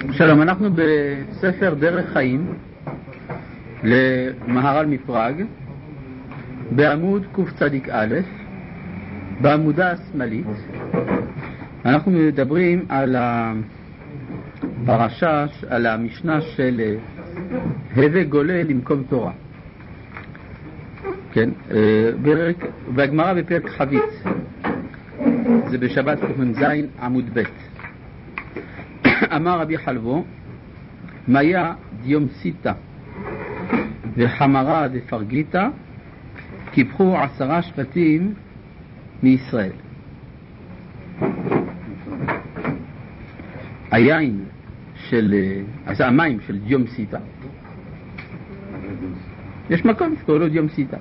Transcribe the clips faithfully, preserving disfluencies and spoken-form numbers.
שלום, אנחנו בספר דרך חיים למהר"ל מפראג בעמוד קצ"א בעמודה השמאלית. אנחנו מדברים על הפרשה, על המשנה של הווה גולה למקום תורה. כן, בגמרא בפרק חבית, זה בשבת קמ"ז עמוד ב'. אמר רבי חלבו, מיה דיום סיטה וחמרה ופרגיטה קיפחו עשרה שבטים מישראל. היין של, אז המים של דיום סיטה, יש מקום שקורא לו דיום סיטה.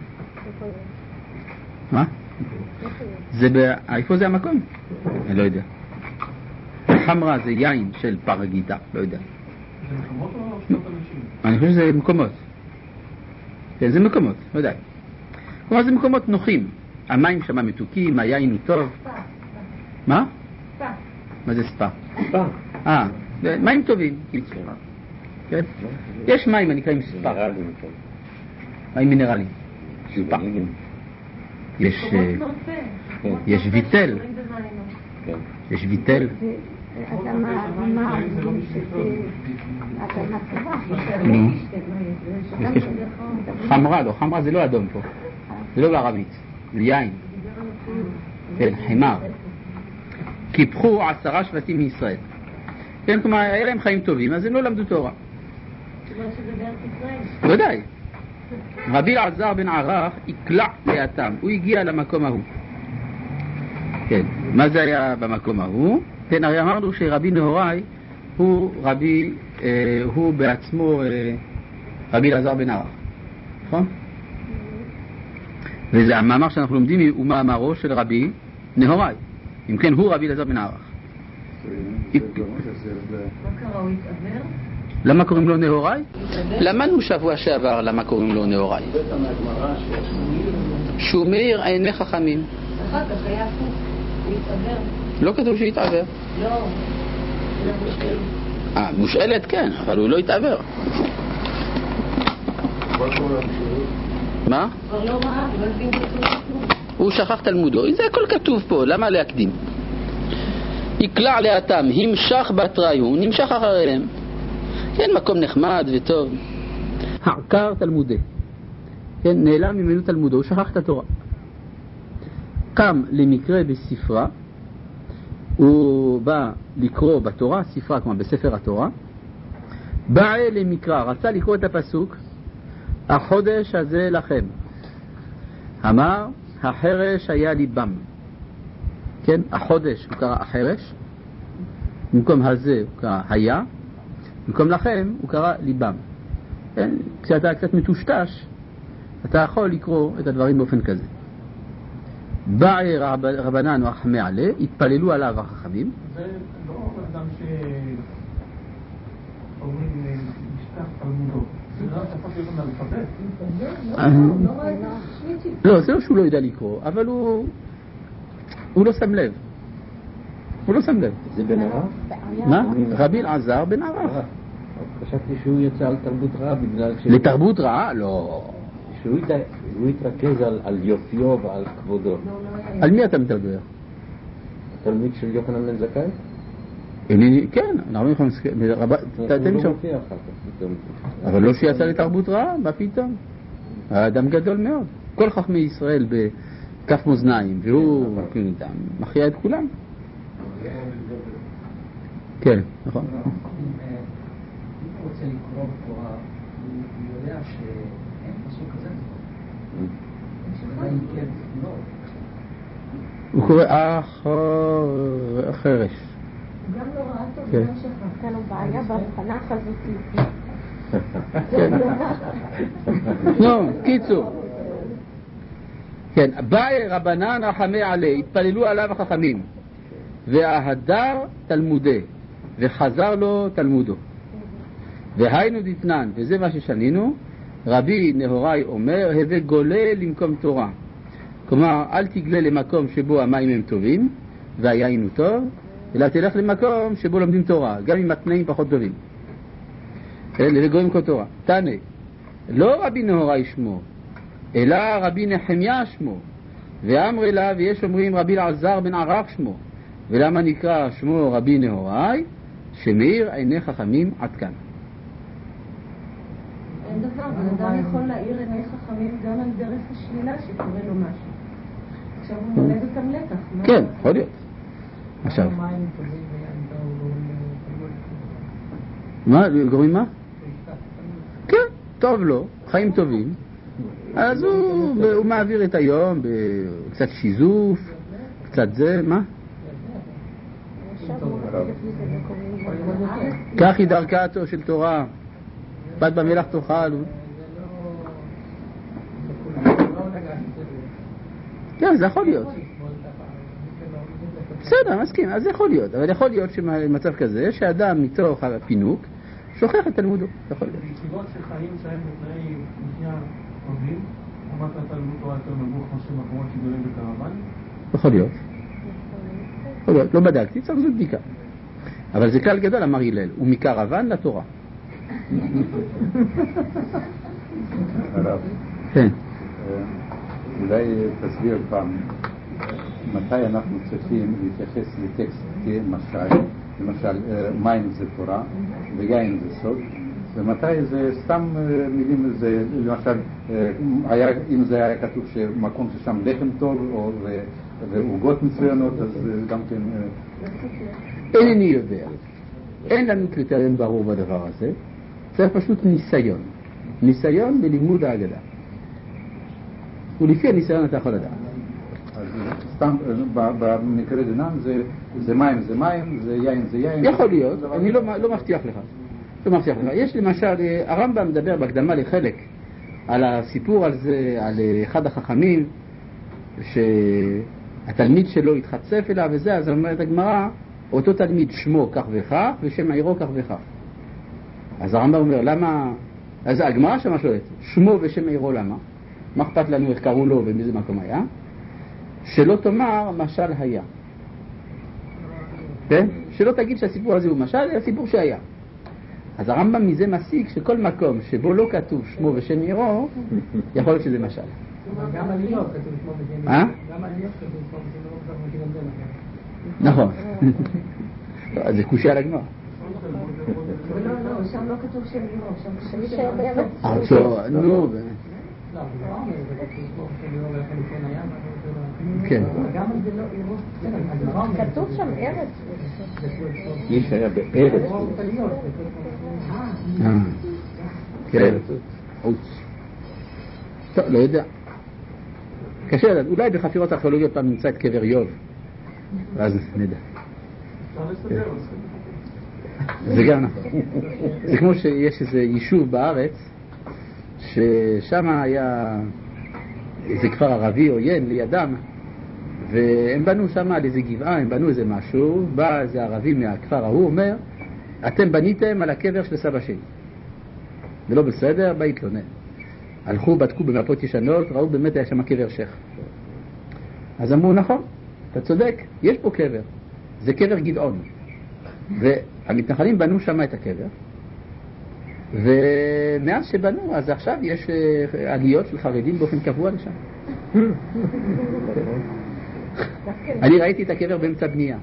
מה? זה ב... איפה זה המקום? אני לא יודע. חמרה זה יין של פרגיטה, לא יודע. זה מקומות או שנות אנשים? אני חושב שזה מקומות. כן, זה מקומות, לא יודע. כלומר זה מקומות נוחים. המים שם מתוקים, היין הוא טוב. מה? ספה. מה זה ספה? ספה. אה, מים טובים, קיצור. כן? יש מים הנקראים ספה. מים מינרליים. ספה. יש יש ויטל. יש ויטל. אדמה, אדמה, אדמה טובה. חמרה, לא, חמרה זה לא אדום פה. זה לא בערבית, זה יין. כן, חמר. קיפחו עשרה שבטים מישראל. כן, כלומר, היה להם חיים טובים, אז הם לא למדו תורה. ודאי. רבי אלעזר בן ערך יקלע לאתם, הוא הגיע למקום ההוא. כן, מה זה היה במקום ההוא? כן, הרי אמרנו שרבי נהוראי הוא רבי, אה, הוא בעצמו אה, רבי אלעזר בן ערך, נכון? וזה המאמר שאנחנו לומדים הוא מאמרו של רבי נהוראי. אם כן, הוא רבי אלעזר בן ערך. מה קרה, הוא התעבר? למה קוראים לו נהוראי? למדנו שבוע שעבר למה קוראים לו נהוראי. שהוא מאיר עיני חכמים. אחר כך היה הפוך, הוא התעבר. לא כתוב שהתעבר. לא, זה מושאלת. אה, מושאלת כן, אבל הוא לא התעבר. מה? כבר לא ראה, לא הבין כתוב. הוא שכח תלמודו, זה הכל כתוב פה, למה להקדים? יקלע לאתם, המשך בתראי, הוא נמשך אחריהם. כן, מקום נחמד וטוב. העקר תלמודי. כן, נעלם ממנו תלמודו, הוא שכח את התורה. קם למקרה בספרה, הוא בא לקרוא בתורה, ספרה כמו בספר התורה, בא למקרא, רצה לקרוא את הפסוק, החודש הזה לכם. אמר, החרש היה ליבם. כן, החודש הוא קרא החרש, במקום הזה הוא קרא היה, במקום לכם הוא קרא ליבם. כן, כשאתה קצת מטושטש, אתה יכול לקרוא את הדברים באופן כזה. באי רב, רבנן וחכמי עלה, התפללו עליו החכמים. זה לא אדם שאומרים משתח תלמודו. זה לא שפך להיות אנאלפבית? לא, זה לא שהוא לא יודע לקרוא, אבל הוא הוא לא שם לב. הוא לא שם לב. זה בן ערך? מה? רבי אלעזר בן ערך. חשבתי שהוא יצא על תרבות רעה בגלל ש... לתרבות רעה? לא. שהוא התרכז על יופיו ועל כבודו. על מי אתה מדבר? התלמיד של יוחנן בן זכאי? כן, אנחנו יכולים... הוא לא מופיע אחר כך. אבל לא שיצא לתרבות רעה, מה פתאום? האדם גדול מאוד. כל חכמי ישראל בכף מאזניים, והוא מחיה את כולם. כן, נכון. אם הוא רוצה לקרוא בתורה, הוא יודע שאין פסוק כזה. הוא קורא החרש. גם לא ראה טוב, בגלל שחרתה לו בעיה בהבחנה חזותית. נו, קיצור. כן, באי רבנן רחמי עלה, התפללו עליו החכמים, וההדר תלמודי, וחזר לו תלמודו. והיינו דתנן, וזה מה ששנינו, רבי נהוראי אומר, הווה גולה למקום תורה. כלומר, אל תגלה למקום שבו המים הם טובים, והיין הוא טוב, אלא תלך למקום שבו לומדים תורה, גם אם התנאים פחות טובים. לגויים כל תורה. תענה, לא רבי נהוראי שמו, אלא רבי נחמיה שמו, ואמר לה, ויש אומרים רבי אלעזר בן ערך שמו. ולמה נקרא שמו רבי נהוראי? שמאיר עיני חכמים עד כאן. אין דבר, אבל אדם יכול להאיר עיני חכמים גם על דרך השלילה שקורה לו משהו. עכשיו הוא מלמד אותם לקח. כן, יכול להיות. עכשיו. מה? גורמים מה? כן, טוב לו, חיים טובים. אז הוא, הוא מעביר את היום בקצת שיזוף, קצת זה, מה? כך היא דרכתו של תורה, בת במלח תאכל. כן, זה יכול להיות. בסדר, מסכים, אז זה יכול להיות. אבל יכול להיות שבמצב כזה, שאדם מתוך הפינוק שוכח את תלמודו. יכול להיות. בישיבות שחיים שהם בתנאי מחיה טובים, רמת התלמוד תורה יותר נמוך מאשר מקומות שגרים בקרוון? יכול להיות. יכול להיות, לא בדקתי, צריך זאת בדיקה. אבל זה כלל גדול, אמר הלל, הוא מקרוון לתורה. הרב, כן. אולי תסביר פעם, מתי אנחנו צריכים להתייחס לטקסט כמשל, למשל מים זה תורה ויין זה סוד, ומתי זה סתם מילים, זה למשל, אם זה היה כתוב שמקום ששם לחם טוב או ועוגות מצוינות, אז גם כן... אינני יודע. אין לנו קריטריון ברור בדבר הזה. צריך פשוט ניסיון. ניסיון בלימוד ההגדה. ולפי הניסיון אתה יכול לדעת. אז סתם, במקרה דנן זה מים זה מים, זה יין זה יין. יכול להיות, אני לא מבטיח לך. לא מבטיח לך. יש למשל, הרמב"ם מדבר בהקדמה לחלק על הסיפור הזה, על אחד החכמים, שהתלמיד שלו התחצף אליו וזה, אז אומרת הגמרא, אותו תלמיד שמו כך וכך ושם עירו כך וכך. אז הרמב"ם אומר, למה... אז הגמרא שמה שואלת, שמו ושם עירו למה? מה אכפת לנו איך קראו לו ומאיזה מקום היה? שלא תאמר משל היה. כן? שלא תגיד שהסיפור הזה הוא משל, זה הסיפור שהיה. אז הרמב"ם מזה מסיק שכל מקום שבו לא כתוב שמו ושם עירו, יכול להיות שזה משל. גם על איוב כתוב שמו ושם אה? גם על איוב כתוב שמו ושם עירו, גם זה נכון. אז זה קושי על הגמרא. לא, לא, שם לא כתוב שם עירו, שם שם בארץ. ארצו, נו, באמת. לא, זה לא אומר, זה כתוב שמו ושם עירו ואיפה לפני היה, כן. גם על זה לא עירו. כתוב שם ארץ. איש היה בארץ. אה, כן. אוץ. טוב, לא יודע. קשה לדעת, אולי בחפירות הארכיאולוגיות פעם נמצא את קבר איוב. ואז נדע. אפשר לסדר את זה. זה גם נכון. זה כמו שיש איזה יישוב בארץ, ששם היה איזה כפר ערבי עוין לידם, והם בנו שם על איזה גבעה, הם בנו איזה משהו, בא איזה ערבי מהכפר ההוא, אומר, אתם בניתם על הקבר של סבא שלי. זה לא בסדר, בא התלונן. הלכו, בדקו במפות ישנות, ראו באמת היה שם קבר שייח. אז אמרו, נכון, אתה צודק, יש פה קבר. זה קבר גדעון. והמתנחלים בנו שם את הקבר, ומאז שבנו, אז עכשיו יש עליות של חרדים באופן קבוע לשם. אני ראיתי את הקבר באמצע בנייה.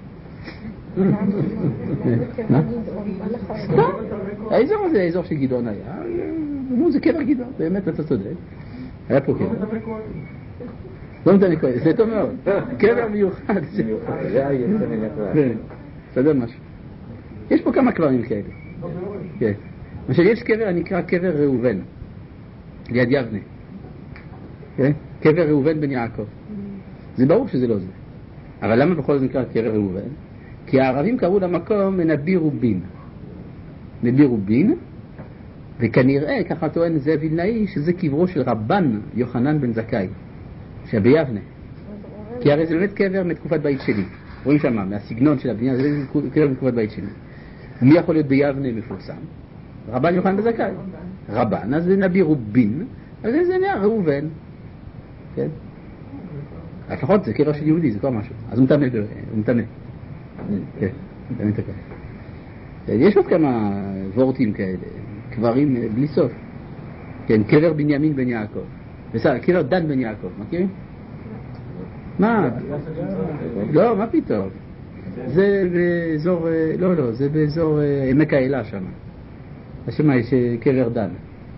האזור הזה, האזור של גדעון היה, נו, זה קבר גדעון, באמת אתה צודק. היה פה קבר. לא מדמי כהן, זה טוב מאוד. קבר מיוחד. זה היה יצא מן הכלל. בסדר משהו. יש פה כמה קברים כאלה. כן. למשל, יש קבר הנקרא קבר ראובן, ליד יבנה. כן? קבר ראובן בן יעקב. זה ברור שזה לא זה. אבל למה בכל זאת נקרא קבר ראובן? כי הערבים קראו למקום נבי רובין. נבי רובין, וכנראה, ככה טוען זאב וילנאי, שזה קברו של רבן יוחנן בן זכאי, שביבנה. כי הרי זה באמת קבר מתקופת בית שלי. רואים שם, מהסגנון של הבנייה, זה קבר מתקופת בית שלי. ומי יכול להיות ביבנה מפורסם? רבן יוחנן בן זכאי. רבן, אז זה נבי רובין, אז זה נהיה ראובן. כן? לפחות זה קבר של יהודי, זה כבר משהו. אז הוא מתאמן, הוא מתאמן. כן, גם את הכף. יש עוד כמה וורטים כאלה, קברים בלי סוף. כן, קבר בנימין בן יעקב. בסדר, קבר דן בן יעקב, מכירים? מה? לא, מה פתאום? זה באזור, לא, לא, זה באזור עמק האלה שם. השם יש קבר דן.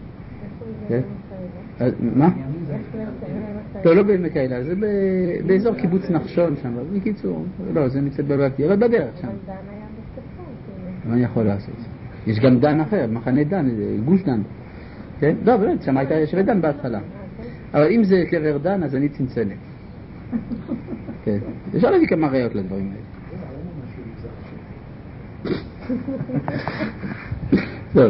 מה? לא, לא בעמק האלה, זה באזור קיבוץ נחשון שם. בקיצור, לא, זה מצד בלבלתי, אבל בדרך שם. מה אני יכול לעשות? יש גם דן אחר, מחנה דן, גוש דן. כן? לא, באמת, שם הייתה ישבת דן בהתחלה. אבל אם זה קבר דן, אז אני צנצנת. כן. אפשר להביא כמה ראיות לדברים האלה. טוב.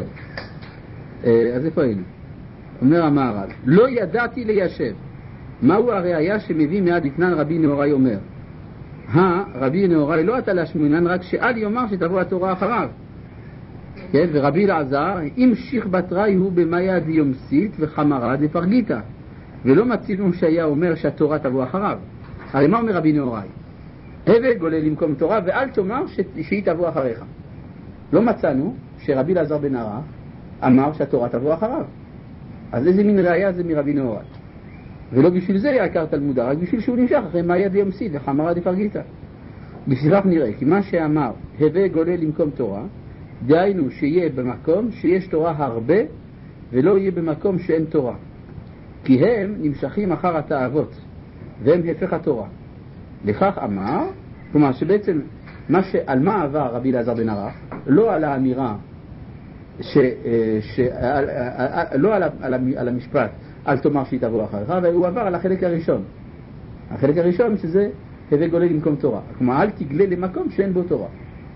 אז איפה היינו? אומר המהר"ל, לא ידעתי ליישב. מהו הראיה שמביא מיד לפנן רבי נהוראי אומר? רבי נהוראי לא אתה להשמינן, רק שאל יאמר שתבוא התורה אחריו. כן, ורבי אלעזר, אם שיח בתראי הוא במאיה דיומסית וחמרה דפרגיתא, ולא מצינו שהיה אומר שהתורה תבוא אחריו. הרי מה אומר רבי נהוראי? הווה גולל למקום תורה ואל תאמר ש... שהיא תבוא אחריך. לא מצאנו שרבי אלעזר בן ערך אמר שהתורה תבוא אחריו. אז איזה מין ראיה זה מרבי נהוראי? ולא בשביל זה יקר תלמודה, רק בשביל שהוא נמשך אחרי מאיה דיומסית וחמרה דפרגיתא. בשביל נראה, כי מה שאמר הווה גולל למקום תורה, דהיינו שיהיה במקום שיש תורה הרבה ולא יהיה במקום שאין תורה, כי הם נמשכים אחר התאוות והם הפך התורה. לכך אמר, כלומר שבעצם מה ש... על מה עבר רבי אלעזר בן ערך, לא על האמירה ש... ש... על... לא על, על, על המשפט אל תאמר שהיא תבוא אחריך, אבל הוא עבר על החלק הראשון. החלק הראשון שזה הווה גולל למקום תורה, כלומר אל תגלה למקום שאין בו תורה.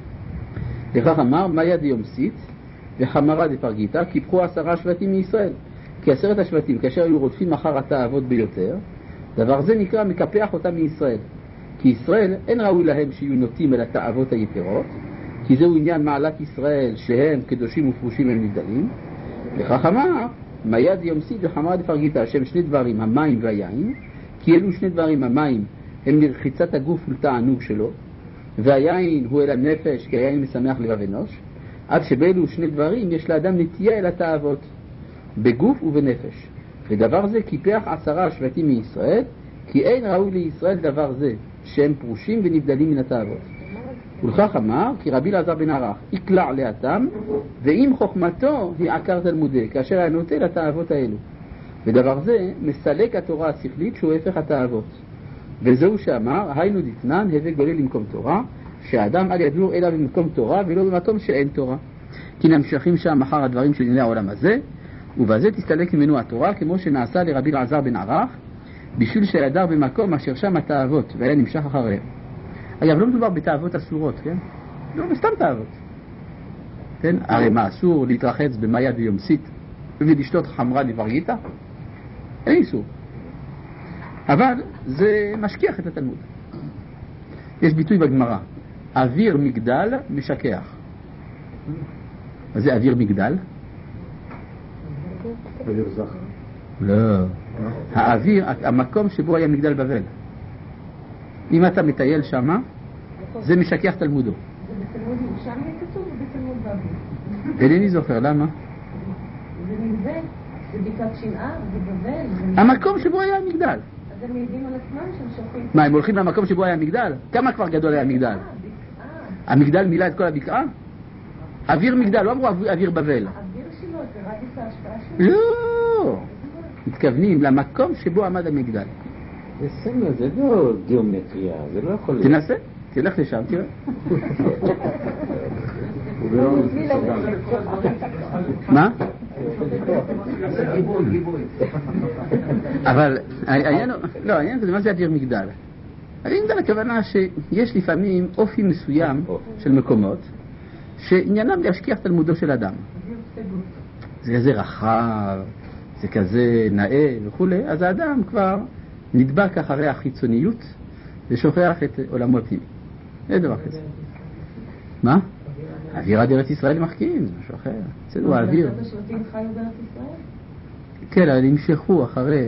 לכך אמר מאיה דיומסית וחמרה דפרגיתא, קיפחו עשרה שבטים מישראל, כי עשרת השבטים כאשר היו רודפים אחר התאוות ביותר, דבר זה נקרא מקפח אותם מישראל, כי ישראל אין ראוי להם שיהיו נוטים אל התאוות היתרות, כי זהו עניין מעלת ישראל שהם קדושים ופרושים הם נבדלים. לכך אמר מאיה דיומסית וחמרה דפרגיתא, שהם שני דברים, המים והיין, כי אלו שני דברים, המים הם לרחיצת הגוף ולתענוג שלו, והיין הוא אל הנפש, כי היין משמח לבב אנוש, עד שבאלו שני דברים יש לאדם נטייה אל התאוות בגוף ובנפש. ודבר זה קיפח עשרה שבטים מישראל, כי אין ראוי לישראל דבר זה שהם פרושים ונבדלים מן התאוות. ולכך אמר, כי רבי אלעזר בן ערך יקלע לאדם, ואם חוכמתו היא עקר תלמודי, כאשר היה נוטה לתאוות האלו. ודבר זה מסלק התורה השכלית שהוא הפך התאוות. וזהו שאמר, היינו דתנן הווה גולל למקום תורה, שהאדם אל ידור אלא במקום תורה ולא במקום שאין תורה, כי נמשכים שם אחר הדברים של ענייני העולם הזה, ובזה תסתלק ממנו התורה, כמו שנעשה לרבי אלעזר בן ערך, בשביל שידר במקום אשר שם התאוות והיה נמשך אחריהם. אגב, לא מדובר בתאוות אסורות, כן? לא, בסתם תאוות, כן? הרי מה, אסור להתרחץ במאיה דיומסית ולשתות חמרה דפרגיתא? אין איסור, אבל זה משכיח את התלמוד. יש ביטוי בגמרא, אוויר מגדל משכח. מה זה אוויר מגדל? אוויר זך. לא, האוויר, המקום שבו היה מגדל בבל, אם אתה מטייל שמה, זה משכיח תלמודו. זה בתלמוד ירושלמי כתוב ובתלמוד בבל? אינני זוכר, למה? זה מזה, זה בקעת שנעה, זה בבל. המקום שבו היה מגדל. אז הם מעידים על עצמם שהם שופכים. מה, הם הולכים למקום שבו היה מגדל? כמה כבר גדול היה מגדל? המגדל מילא את כל הבקעה? אוויר מגדל, לא אמרו אוויר בבל. האוויר שלו, זה רדיוס ההשפעה שלו? לא, מתכוונים למקום שבו עמד המגדל. זה סמל, זה לא גיאומטריה, זה לא יכול להיות. תנסה, תלך לשם, תראה. מה? אבל העניין לא, העניין זה מה זה אוויר מגדל. אוויר מגדל הכוונה שיש לפעמים אופי מסוים של מקומות שעניינם להשכיח תלמודו של אדם. זה כזה רחב, זה כזה נאה וכו', אז האדם כבר נדבק אחרי החיצוניות ושוכח את עולמו הפנימי. זה דבר כזה. מה? האוויר עד ארץ ישראל מחכים, זה משהו אחר. אצלנו האוויר. אבל השבטים חיו בארץ ישראל? כן, אבל נמשכו אחרי...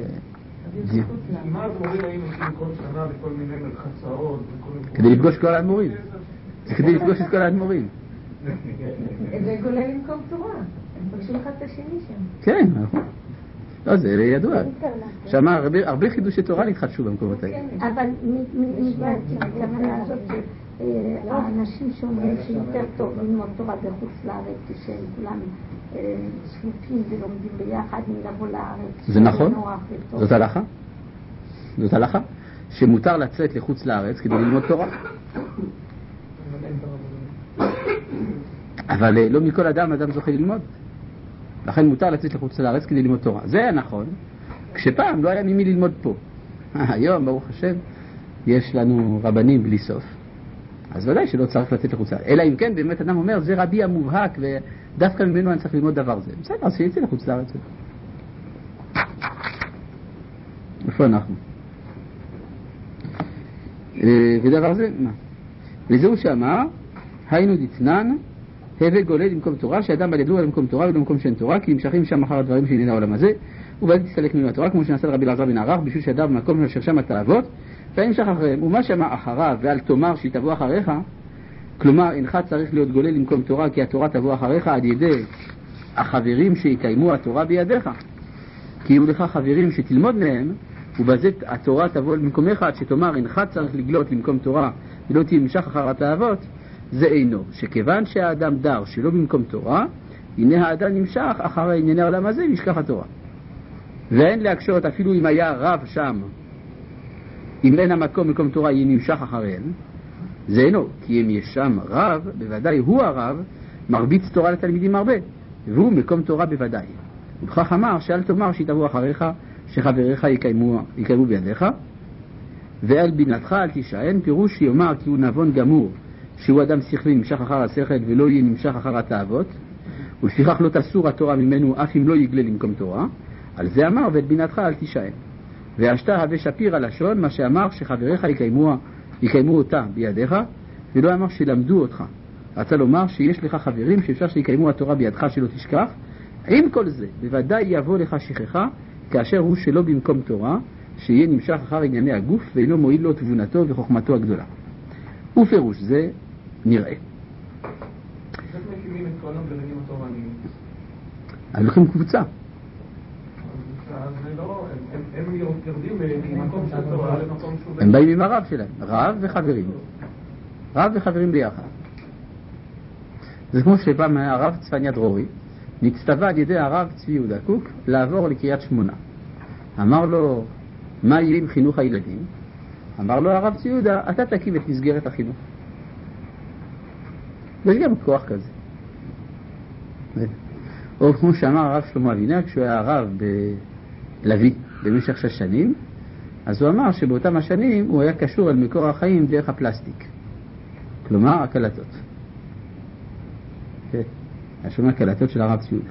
מה הדברים האם עושים כל שנה בכל מיני מרחצאות? כדי לפגוש כל האדמו"רים. זה כדי לפגוש את כל האדמו"רים. זה גולל במקום תורה. הם פגשו אחד את השני שם. כן, לא, זה ידוע. שם הרבה חידושי תורה להתחדשו במקומות האלה. אבל הכוונה הזאת שהאנשים שאומרים שיותר טוב ללמוד תורה בחוץ לארץ, כשהם כולם צפופים ולומדים ביחד מלבוא לארץ. זה נכון, זאת הלכה. זאת הלכה שמותר לצאת לחוץ לארץ כדי ללמוד תורה. אבל לא מכל אדם אדם זוכה ללמוד. לכן מותר לצאת לחוץ לארץ כדי ללמוד תורה. זה היה נכון, כשפעם לא היה ממי ללמוד פה. היום, ברוך השם, יש לנו רבנים בלי סוף. אז ודאי שלא צריך לצאת לחוץ לארץ. אלא אם כן, באמת אדם אומר, זה רבי המובהק, ודווקא ממנו אני צריך ללמוד דבר זה. בסדר, אז שיצא לחוץ לארץ. איפה אנחנו? ודבר זה, מה? וזהו שאמר, היינו דתנן, הווה גולל למקום תורה, שאדם בא לדור למקום תורה ולמקום שאין תורה, כי נמשכים שם אחר הדברים שעניין העולם הזה, ובאז תסתלק ממנו התורה, כמו שנעשה רבי אלעזר בן ערך, בשביל שאדם במקום אשר שם התאוות, ונמשך אחריהם. ומה שאמר אחריו, ואל תאמר שהיא תבוא אחריך, כלומר, אינך צריך להיות גולל למקום תורה, כי התורה תבוא אחריך עד ידי החברים שיקיימו התורה בידיך. כי יהיו לך חברים שתלמוד מהם, ובזה התורה תבוא למקומך, עד שתאמר, אינך צריך לגלות למקום תורה, ולא תמשך אחר התאוות, זה אינו, שכיוון שהאדם דר שלא במקום תורה, הנה האדם נמשך אחר ענייני העולם הזה וישכח התורה. ואין להקשות אפילו אם היה רב שם, אם אין המקום במקום תורה יהיה נמשך אחריהם, זה אינו, כי אם יש שם רב, בוודאי הוא הרב, מרביץ תורה לתלמידים הרבה, והוא מקום תורה בוודאי. ובכך אמר שאל תאמר שהיא תבוא אחריך, שחבריך יקיימו, יקיימו בידיך, ועל בינתך אל תשען, פירוש שיאמר כי הוא נבון גמור, שהוא אדם שכלי נמשך אחר השכל ולא יהיה נמשך אחר התאוות, ולפיכך לא תסור התורה ממנו אף אם לא יגלה למקום תורה. על זה אמר ואת בינתך אל תשען. והשתה הווה שפיר הלשון, מה שאמר שחבריך יקיימו, יקיימו אותה בידיך, ולא אמר שלמדו אותך. רצה לומר שיש לך חברים שאפשר שיקיימו התורה בידך שלא תשכח. עם כל זה בוודאי יבוא לך שכחה, כאשר הוא שלא במקום תורה, שיהיה נמשך אחר ענייני הגוף ואינו מועיל לו תבונתו וחוכמתו הגדולה. ופירוש זה נראה. איך מקימים את כל הגרעינים התורניים? הם לוקחים קבוצה. אז זה לא, הם יורדים ממקום של תורה למקום שהוא... הם באים עם הרב שלהם, רב וחברים. רב וחברים ביחד. זה כמו שפעם הרב צפניה דרורי נצטווה על ידי הרב צבי יהודה קוק לעבור לקריית שמונה. אמר לו, מה יהיה עם חינוך הילדים? אמר לו הרב צבי יהודה, אתה תקים את מסגרת החינוך. ויש גם כוח כזה. או כמו שאמר הרב שלמה אבינר, כשהוא היה הרב בלוי במשך שש שנים, אז הוא אמר שבאותם השנים הוא היה קשור אל מקור החיים דרך הפלסטיק. כלומר, הקלטות. כן, השומע הקלטות של הרב צבי יהודה.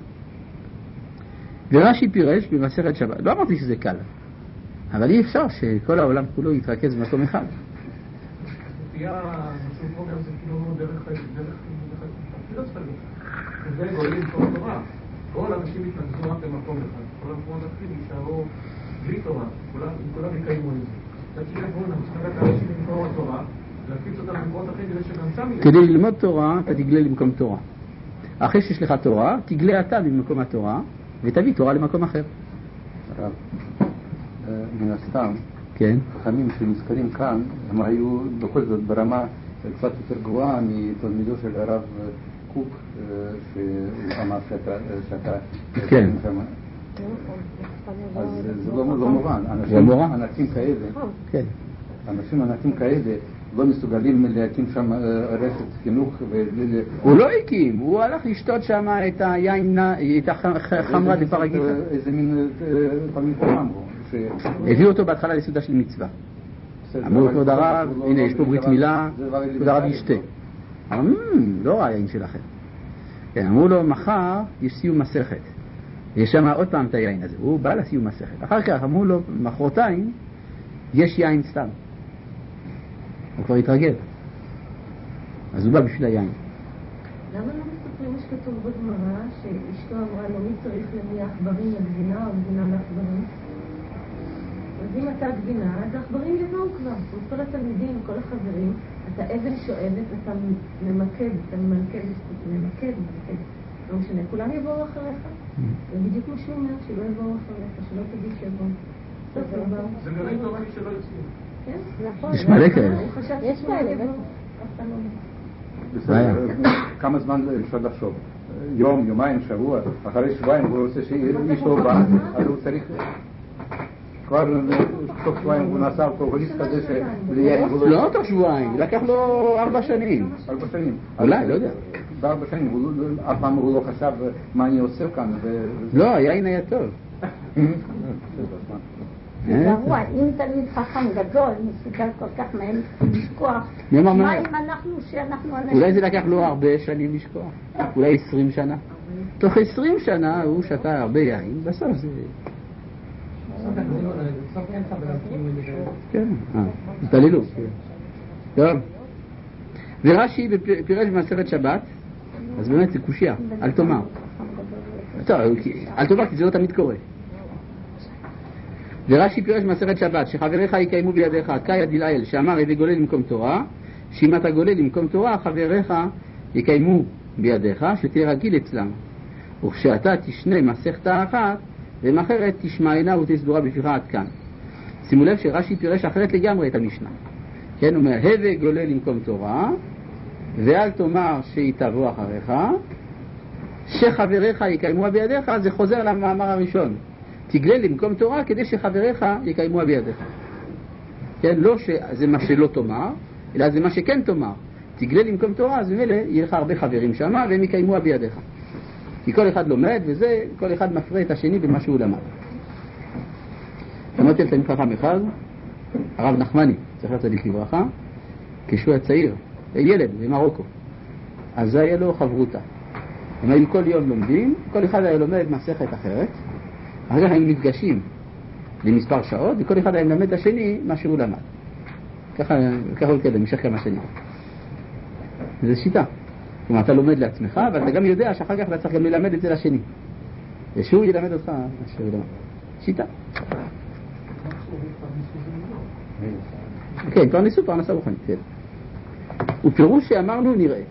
ורש"י פירש במסכת שבת. לא אמרתי שזה קל, אבל אי אפשר שכל העולם כולו יתרכז במקום אחד. לפי המשהו פה גם זה כאילו דרך דרך זה גולים כל תורה. כל האנשים יתנגזו רק במקום אחד. כל המקומות אחרים יישארו בלי תורה. כולם יקיימו את זה. תצליח בונה, מסתכלת האנשים למקור התורה, להפיץ אותם למקומות אחרים כדי שגם שם יהיה. כדי ללמוד תורה, אתה תגלה למקום תורה. אחרי שיש לך תורה, תגלה אתה במקום התורה, ותביא תורה למקום אחר. הרב, מן הסתם, כן. חכמים שנזכרים כאן, הם היו בכל זאת ברמה קצת יותר גבוהה מתלמידו של הרב קוק, שהוא אמר שאתה... כן. אז זה לא מובן. אנשים כאלה, כן. אנשים אנשים כאלה לא מסוגלים להקים שם רשת חינוך. הוא לא הקים, הוא הלך לשתות שם את היין, את החמרה דפרגיתא. איזה מין פעמים פה אמרו. הביאו אותו בהתחלה לסעודה של מצווה. אמרו כבוד הרב, הנה יש פה ברית מילה, כבוד הרב ישתה. אמרו, לא ראה יין שלכם. אמרו לו, מחר יש סיום מסכת. יש שם עוד פעם את היין הזה. הוא בא לסיום מסכת. אחר כך אמרו לו, מחרתיים יש יין סתם. הוא כבר התרגל. אז הוא בא בשביל היין. למה לא מספרים שכתוב בגמרא שאשתו אמרה לו מי צריך למי עכברים לגבינה או גבינה לעכברים? אז אם אתה גבינה, אז העכברים יבואו כבר. כל התלמידים, כל החברים, אתה אבן שואבת, אתה ממקד, אתה ממקד, ממקד, ממקד. לא משנה, כולם יבואו אחריך. זה בדיוק מה שהוא אומר, שלא יבואו אחריך, שלא תגיד שיבואו. זה גרעין תורני שלא יוצאים. כן? נכון. יש מלא כאלה. יש כאלה, בטח. בסדר, כמה זמן אפשר לחשוב? יום, יומיים, שבוע, אחרי שבועיים הוא רוצה שאישו בא, אז הוא צריך כבר תוך שבועיים הוא נעשה אלכוהוליסט כזה שליין הוא לא תוך שבועיים, לקח לו ארבע שנים. ארבע שנים. אולי, לא יודע. בארבע שנים, אף פעם הוא לא חשב מה אני עושה כאן. לא, היין היה טוב. זה גרוע, אם תלמיד חכם גדול, מסוגל כל כך מהר לשכוח, מה אם אנחנו שאנחנו אנשים... אולי זה לקח לו הרבה שנים לשכוח, אולי עשרים שנה. תוך עשרים שנה הוא שתה הרבה יין, בסוף זה... כן, אה, תתעללו. טוב. ורש"י פירש במסכת שבת, אז באמת זה קושיה, אל תאמר. טוב, אל תאמר כי זה לא תמיד קורה. ורש"י פירש במסכת שבת, שחבריך יקיימו בידיך קאי דילאל, שאמר הווה גולל למקום תורה, שאם אתה גולל למקום תורה, חבריך יקיימו בידיך, שתהיה רגיל אצלם. וכשאתה תשנה מסכתה אחת, ומאחרת תשמענה ותסדורה בפיך עד כאן. שימו לב שרש"י פירש אחרת לגמרי את המשנה. כן, הוא אומר, הווה גולל למקום תורה, ואל תאמר שהיא תבוא אחריך, שחבריך יקיימו בידיך, זה חוזר למאמר הראשון. תגלה למקום תורה כדי שחבריך יקיימו בידיך. כן, לא שזה מה שלא תאמר, אלא זה מה שכן תאמר. תגלה למקום תורה, אז ממילא יהיה לך הרבה חברים שם, והם יקיימו בידיך. כי כל אחד לומד, וזה, כל אחד מפרה את השני במה שהוא למד. שמעתי על תלמיד חכם אחד, הרב נחמני, זכר צדיק לברכה, כשהוא הצעיר, ילד במרוקו. אז זה היה לו חברותה. הם היו כל יום לומדים, כל אחד היה לומד מסכת אחרת, אחר כך הם נפגשים למספר שעות, וכל אחד היה מלמד את השני מה שהוא למד. ככה, ככה הוא כזה, משך כמה שנים. זו שיטה. כלומר, אתה לומד לעצמך, אבל אתה גם יודע שאחר כך אתה צריך גם ללמד את זה לשני. ושהוא ילמד אותך, שהוא ילמד. שיטה. כן, פרנסו פרנסה רוחנית, כן. ופירוש שאמרנו נראה.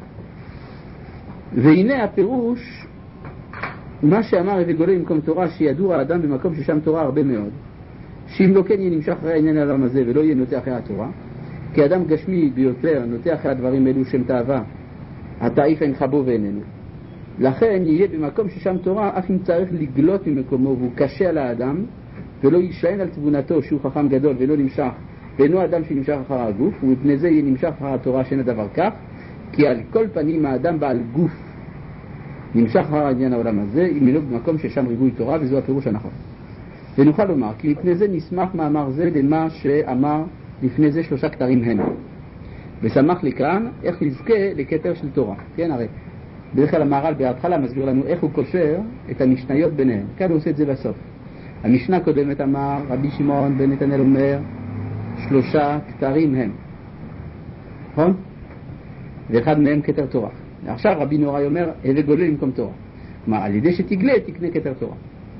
והנה הפירוש, מה שאמר הווה גולל למקום תורה, שידוע האדם במקום ששם תורה הרבה מאוד, שאם לא כן יהיה נמשך אחרי העניין העולם הזה ולא יהיה נוטה אחרי התורה, כי אדם גשמי ביותר נוטה אחרי הדברים אלו שם תאווה, התעיף אינך בו ואיננו. לכן יהיה במקום ששם תורה, אף אם צריך לגלות ממקומו והוא קשה על האדם, ולא יישען על תבונתו שהוא חכם גדול ולא נמשך, ואינו אדם שנמשך אחר הגוף, ומפני זה יהיה נמשך אחר התורה שאין הדבר כך, כי על כל פנים האדם בעל גוף נמשך אחר העניין העולם הזה, אם אינו במקום ששם ריבוי תורה, וזו הפירוש הנכון. ונוכל לומר, כי לפני זה נסמך מאמר זה למה שאמר לפני זה שלושה כתרים הם. ושמח לי כאן איך נזכה לכתר של תורה. כן, הרי בדרך כלל המהר"ל בהתחלה מסביר לנו איך הוא קושר את המשניות ביניהם. כאן הוא עושה את זה בסוף. המשנה קודמת אמר, רבי שמעון בן נתנאל אומר, שלושה כתרים הם. נכון? ואחד מהם כתר תורה. עכשיו רבי נוראי אומר, הווה גולל למקום תורה. כלומר, על ידי שתגלה, תקנה כתר תורה.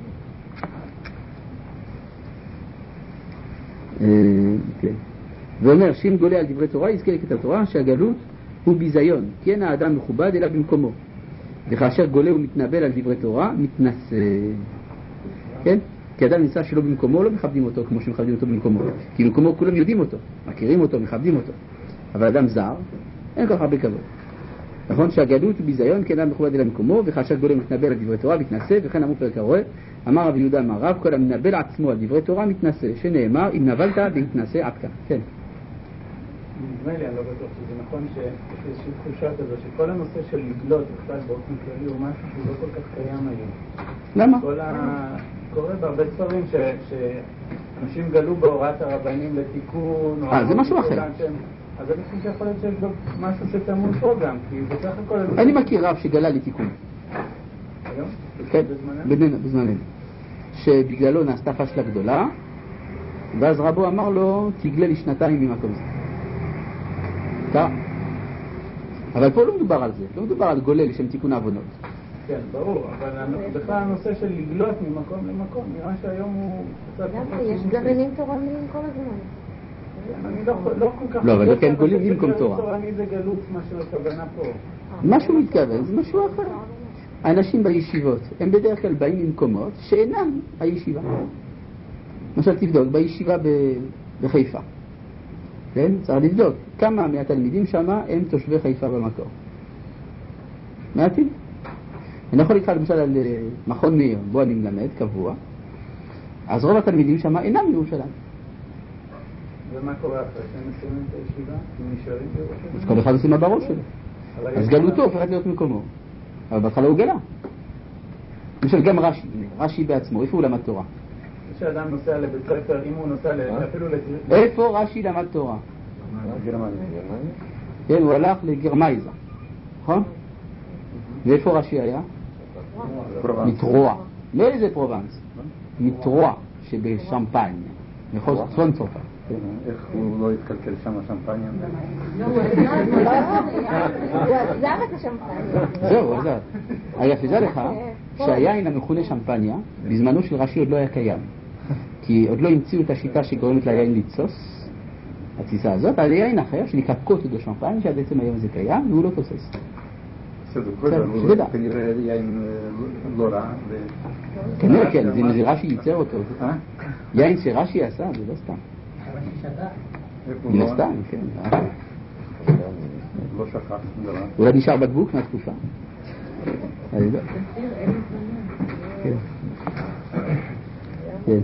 כן. ואומר, שאם גולה על דברי תורה, יזכה לכתר תורה, שהגלות הוא ביזיון, כי אין האדם מכובד אלא במקומו. וכאשר גולה ומתנבל על דברי תורה, מתנשא. כן? כי אדם נמצא שלא במקומו, לא מכבדים אותו כמו שמכבדים אותו במקומו. כי במקומו כולם יודעים אותו, מכירים אותו, מכבדים אותו. אבל אדם זר, אין כל כך הרבה כבוד. נכון שהגלות הוא ביזיון, כי אדם מכובד אלא במקומו, וכאשר גולה ומתנבל על דברי תורה, מתנשא, וכן אמרו פרק הרואה, אמר רבי יהודה אמר רב, כל המנבל עצמו על דברי תורה מתנשא, שנאמר, אם נבלת להתנשא עד כאן. כן. נדמה לי, אני לא בטוח שזה נכון שיש איזושהי תחושה כזו שכל הנושא של לגלות בכלל באופן כללי הוא משהו שהוא לא כל כך קיים היום. למה? כל ה... קורה בהרבה ספרים שאנשים גלו בהוראת הרבנים לתיקון. אה, זה משהו אחר. אז אני חושב שיכול להיות שיש משהו שתמון פה גם, כי בסך הכל... אני מכיר רב שגלה לתיקון. היום? כן, בזמננו. שבגללו נעשתה פשלה גדולה, ואז רבו אמר לו, תגלה לי שנתיים ממקום זה. טוב. אבל פה לא מדובר על זה, לא מדובר על גולל לשם תיקון העוונות. כן, ברור, אבל בכלל הנושא של לגלות ממקום למקום, נראה שהיום הוא... למה? יש גרעינים תורניים כל הזמן. אני לא כל כך... לא, אבל לא כן גולים במקום תורה. תורני זה גלות, מה שהכוונה פה. מה שהוא מתכוון זה משהו אחר. האנשים בישיבות הם בדרך כלל באים ממקומות שאינם הישיבה. למשל תבדוק, בישיבה בחיפה, כן? צריך לבדוק כמה מהתלמידים שם הם תושבי חיפה במקור. מעטים. אני יכול לקרוא למשל על מכון מאיר, בו אני מלמד, קבוע, אז רוב התלמידים שם אינם מירושלים. ומה קורה אחרי שהם מסיימים את הישיבה? הם נשארים בירושלים? אז כל אחד עושים מה בראש שלו. אז גלותו הופכת להיות מקומו. אבל בהתחלה הוא גלה. למשל גם רש"י, רש"י בעצמו, איפה הוא למד תורה? כשאדם נוסע לבית ספר, אם הוא נוסע אפילו לתראה... איפה רש"י למד תורה? גרמניה. כן, הוא הלך לגרמייזה, נכון? ואיפה רש"י היה? מטרואה. מאיזה פרובנס? מטרואה שבשמפניה, מחוז צפון צרפת. איך הוא לא התקלקל שם השמפניה? הוא עזב את השמפניה. זהו, הוא עזב. אגב, תדע לך שהיין המכונה שמפניה בזמנו של רש"י עוד לא היה קיים, כי עוד לא המציאו את השיטה שגורמת ליין לתסוס, התסיסה הזאת, על יין אחר שנקרא קוט דה שמפניה, שעד עצם היום זה קיים והוא לא תוסס. בסדר, הוא כנראה יין לא רע. כנראה כן, זה רש"י ייצר אותו. יין שרש"י עשה, זה לא סתם. מן הסתם, כן. לא שכח, נראה. אולי נשאר בקבוק מהתקופה. אני לא. כן. כן.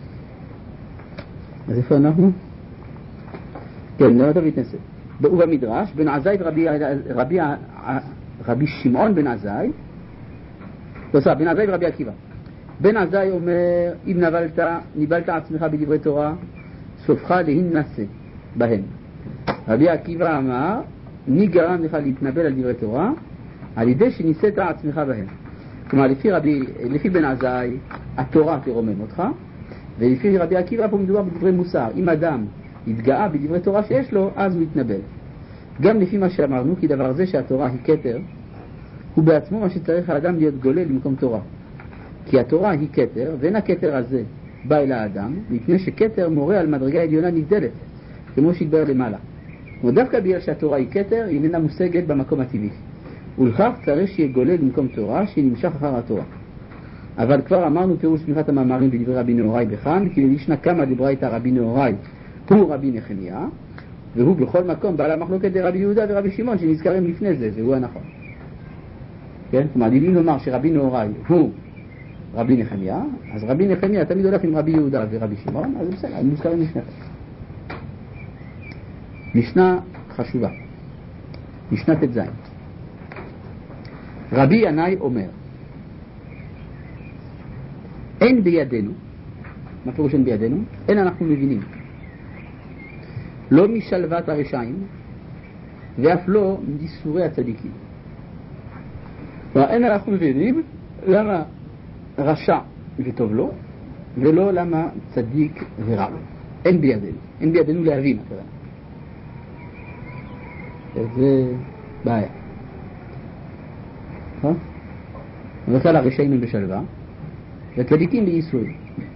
אז איפה אנחנו? כן, לא אתה מתנסה. ובמדרש, בן עזאי ורבי רבי שמעון בן עזאי, לא סע, בן עזאי ורבי עקיבא. בן עזאי אומר, אם נבלת, ניבלת עצמך בדברי תורה, סופך להינשא בהם. רבי עקיבא אמר, מי גרם לך להתנבל על דברי תורה? על ידי שניסית עצמך בהם. כלומר, לפי, רבי, לפי בן עזאי, התורה תרומם אותך, ולפי רבי עקיבא פה מדובר בדברי מוסר. אם אדם יתגאה בדברי תורה שיש לו, אז הוא יתנבל. גם לפי מה שאמרנו, כי דבר זה שהתורה היא כתר, הוא בעצמו מה שצריך האדם להיות גולל במקום תורה. כי התורה היא כתר, ואין הכתר הזה בא אל האדם, מפני שכתר מורה על מדרגה עליונה נבדלת, כמו שהתברר למעלה. ודווקא בגלל שהתורה היא כתר, היא איננה מושגת במקום הטבעי. ולכך צריך שיהיה גולל במקום תורה, שנמשך אחר התורה. אבל כבר אמרנו פירוש תמיכת המאמרים בדברי רבי נהוראי בכאן, כי לישנה כמה דיברה איתה רבי נהוראי, הוא רבי נחמיה, והוא בכל מקום בעל המחלוקת רבי יהודה ורבי שמעון שנזכרים לפני זה, והוא הנכון. כן? כלומר, אם נאמר שרבי נהוראי הוא רבי נחמיה, אז רבי נחמיה תמיד הולך עם רבי יהודה ורבי שמעון, אז בסדר, הם מוזכרים לפני כן. משנה חשובה, משנה ת' ז'. רבי ינאי אומר, אין בידינו, מה פירוש אין בידינו? אין אנחנו מבינים. לא משלוות הרשעים, ואף לא מדיסורי הצדיקים. כלומר, אין אנחנו מבינים למה רשע וטוב לו, ולא למה צדיק ורע לו. אין בידינו. אין בידינו להבין, הכוונה. זה בעיה. בכלל הרשעים הם בשלווה, והצדיקים בייסורים.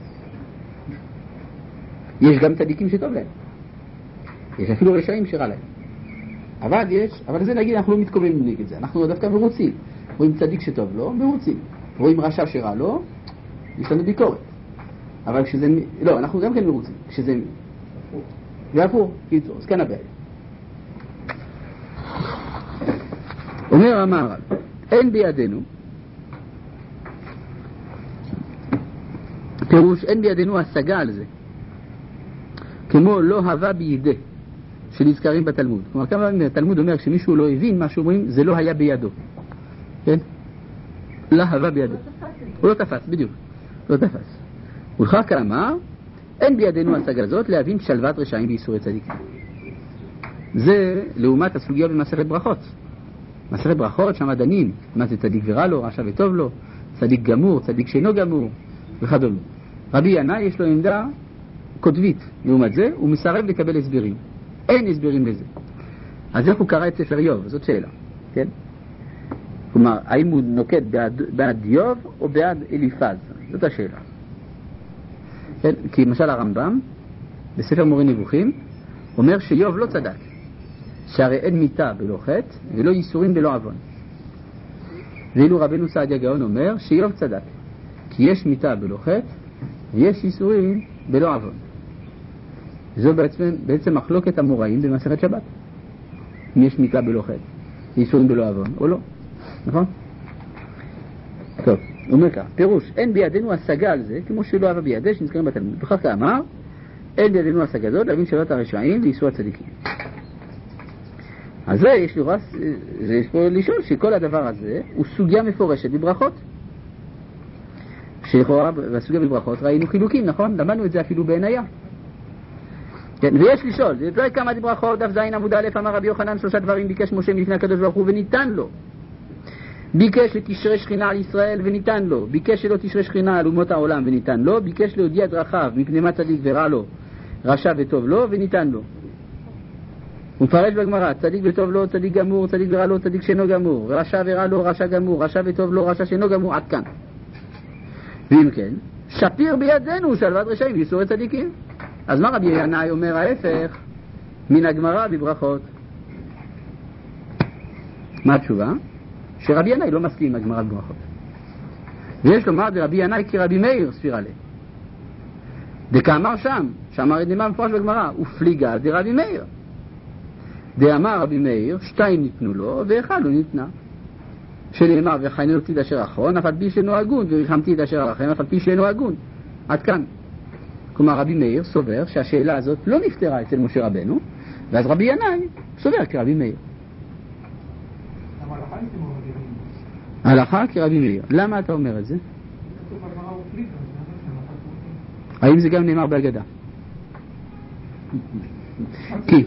יש גם צדיקים שטוב להם. יש אפילו רשעים שרע להם. אבל יש, אבל זה נגיד אנחנו לא מתקוממים נגד זה. אנחנו דווקא מרוצים. רואים צדיק שטוב לו, מרוצים. רואים רשע שרע לו, יש לנו ביקורת. אבל כשזה, לא, אנחנו גם כן מרוצים. כשזה, והפוך, קיצור, אז כאן הבעיה. אומר המהר"ל, אין בידינו, פירוש אין בידינו השגה על זה, כמו לא הווה בידי שנזכרים בתלמוד. כלומר, כמה פעמים התלמוד אומר שמישהו לא הבין מה שאומרים, זה לא היה בידו. כן? לא הווה בידו. הוא לא תפס, בדיוק. לא תפס. ולכך כאן אמר, אין בידינו השגה הזאת להבין שלוות רשעים בייסורי צדיקים. זה לעומת הסוגיה במסכת ברכות. מסכת ברכות שם דנים, מה זה צדיק ורע לו, רשע וטוב לו, צדיק גמור, צדיק שאינו גמור, וכדומה. רבי ינאי יש לו עמדה כותבית, לעומת זה, הוא מסרב לקבל הסברים. אין הסברים לזה. אז איך הוא קרא את ספר איוב? זאת שאלה, כן? כלומר, האם הוא נוקט בעד, בעד איוב או בעד אליפז? זאת השאלה. כן? כי למשל הרמב"ם, בספר מורה נבוכים, אומר שאיוב לא צדק. שהרי אין מיתה בלא חטא ולא ייסורים בלא עוון. ואילו רבנו סעדיה גאון אומר שאיוב צדק. כי יש מיתה בלא חטא ויש ייסורים בלא עוון. זו בעצם, בעצם מחלוקת המוראים במסכת שבת. אם יש מיתה בלא חטא, ייסורים בלא עוון או לא. נכון? טוב, הוא אומר כך, פירוש, אין בידינו השגה על זה, כמו שלא אהבה בידי שנזכרים בתלמוד. בכך כאמר, אין בידינו השגה זאת, להבין שאלות הרשעים וייסור הצדיקים. אז זה יש, לרס, זה יש פה לשאול שכל הדבר הזה הוא סוגיה מפורשת בברכות. שלכאורה בסוגיה בברכות ראינו חילוקים, נכון? למדנו את זה אפילו בעיניה. כן, ויש לשאול, זה פרק כמה ברכות, דף זין עמוד א', אמר רבי יוחנן שלושה דברים ביקש משה מלפני הקדוש ברוך הוא וניתן לו. ביקש לתשרה שכינה על ישראל וניתן לו. ביקש שלא תשרה שכינה על אומות העולם וניתן לו. ביקש להודיע דרכיו מפני מה צדיק ורע לו, רשע וטוב לו וניתן לו. הוא מפרש בגמרא, צדיק וטוב לו, צדיק גמור, צדיק ורע לו, צדיק שאינו גמור, רשע ורע לו, רשע גמור, רשע וטוב לו, רשע שאינו גמור, עד כאן. ואם כן, שפיר בידינו שלוות רשעים וייסורי צדיקים. אז מה רבי ינאי אומר ההפך מן הגמרא בברכות? מה התשובה? שרבי ינאי לא מסכים עם הגמרא בברכות. ויש לומר דרבי ינאי כרבי מאיר ספירה לה. דקאמר שם, שאמר את נאמר מפורש בגמרא, ופליגה דרבי מאיר. דאמר רבי מאיר, שתיים ניתנו לו ואחד לא ניתנה. שנאמר וחנינו תיד אשר אחרון, אף על פי שאינו הגון, וריחמתי את אשר אחריהם, אף על פי שאינו הגון. עד כאן. כלומר רבי מאיר סובר שהשאלה הזאת לא נפתרה אצל משה רבנו, ואז רבי ינאי סובר כרבי מאיר. הלכה כרבי מאיר. למה אתה אומר את זה? האם זה גם נאמר בהגדה? כי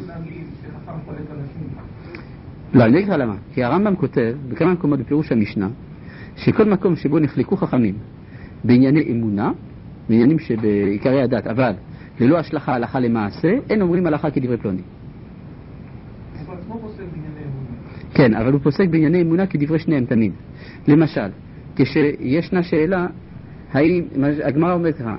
לא, אני אגיד לך למה. כי הרמב"ם כותב בכמה מקומות בפירוש המשנה שכל מקום שבו נחלקו חכמים בענייני אמונה, בעניינים שבעיקרי הדת, אבל ללא השלכה הלכה למעשה, אין אומרים הלכה כדברי פלוני. אבל עצמו פוסק בענייני אמונה. כן, אבל הוא פוסק בענייני אמונה כדברי שניהם תמיד. למשל, כשישנה שאלה, האם, הגמרא אומרת ככה,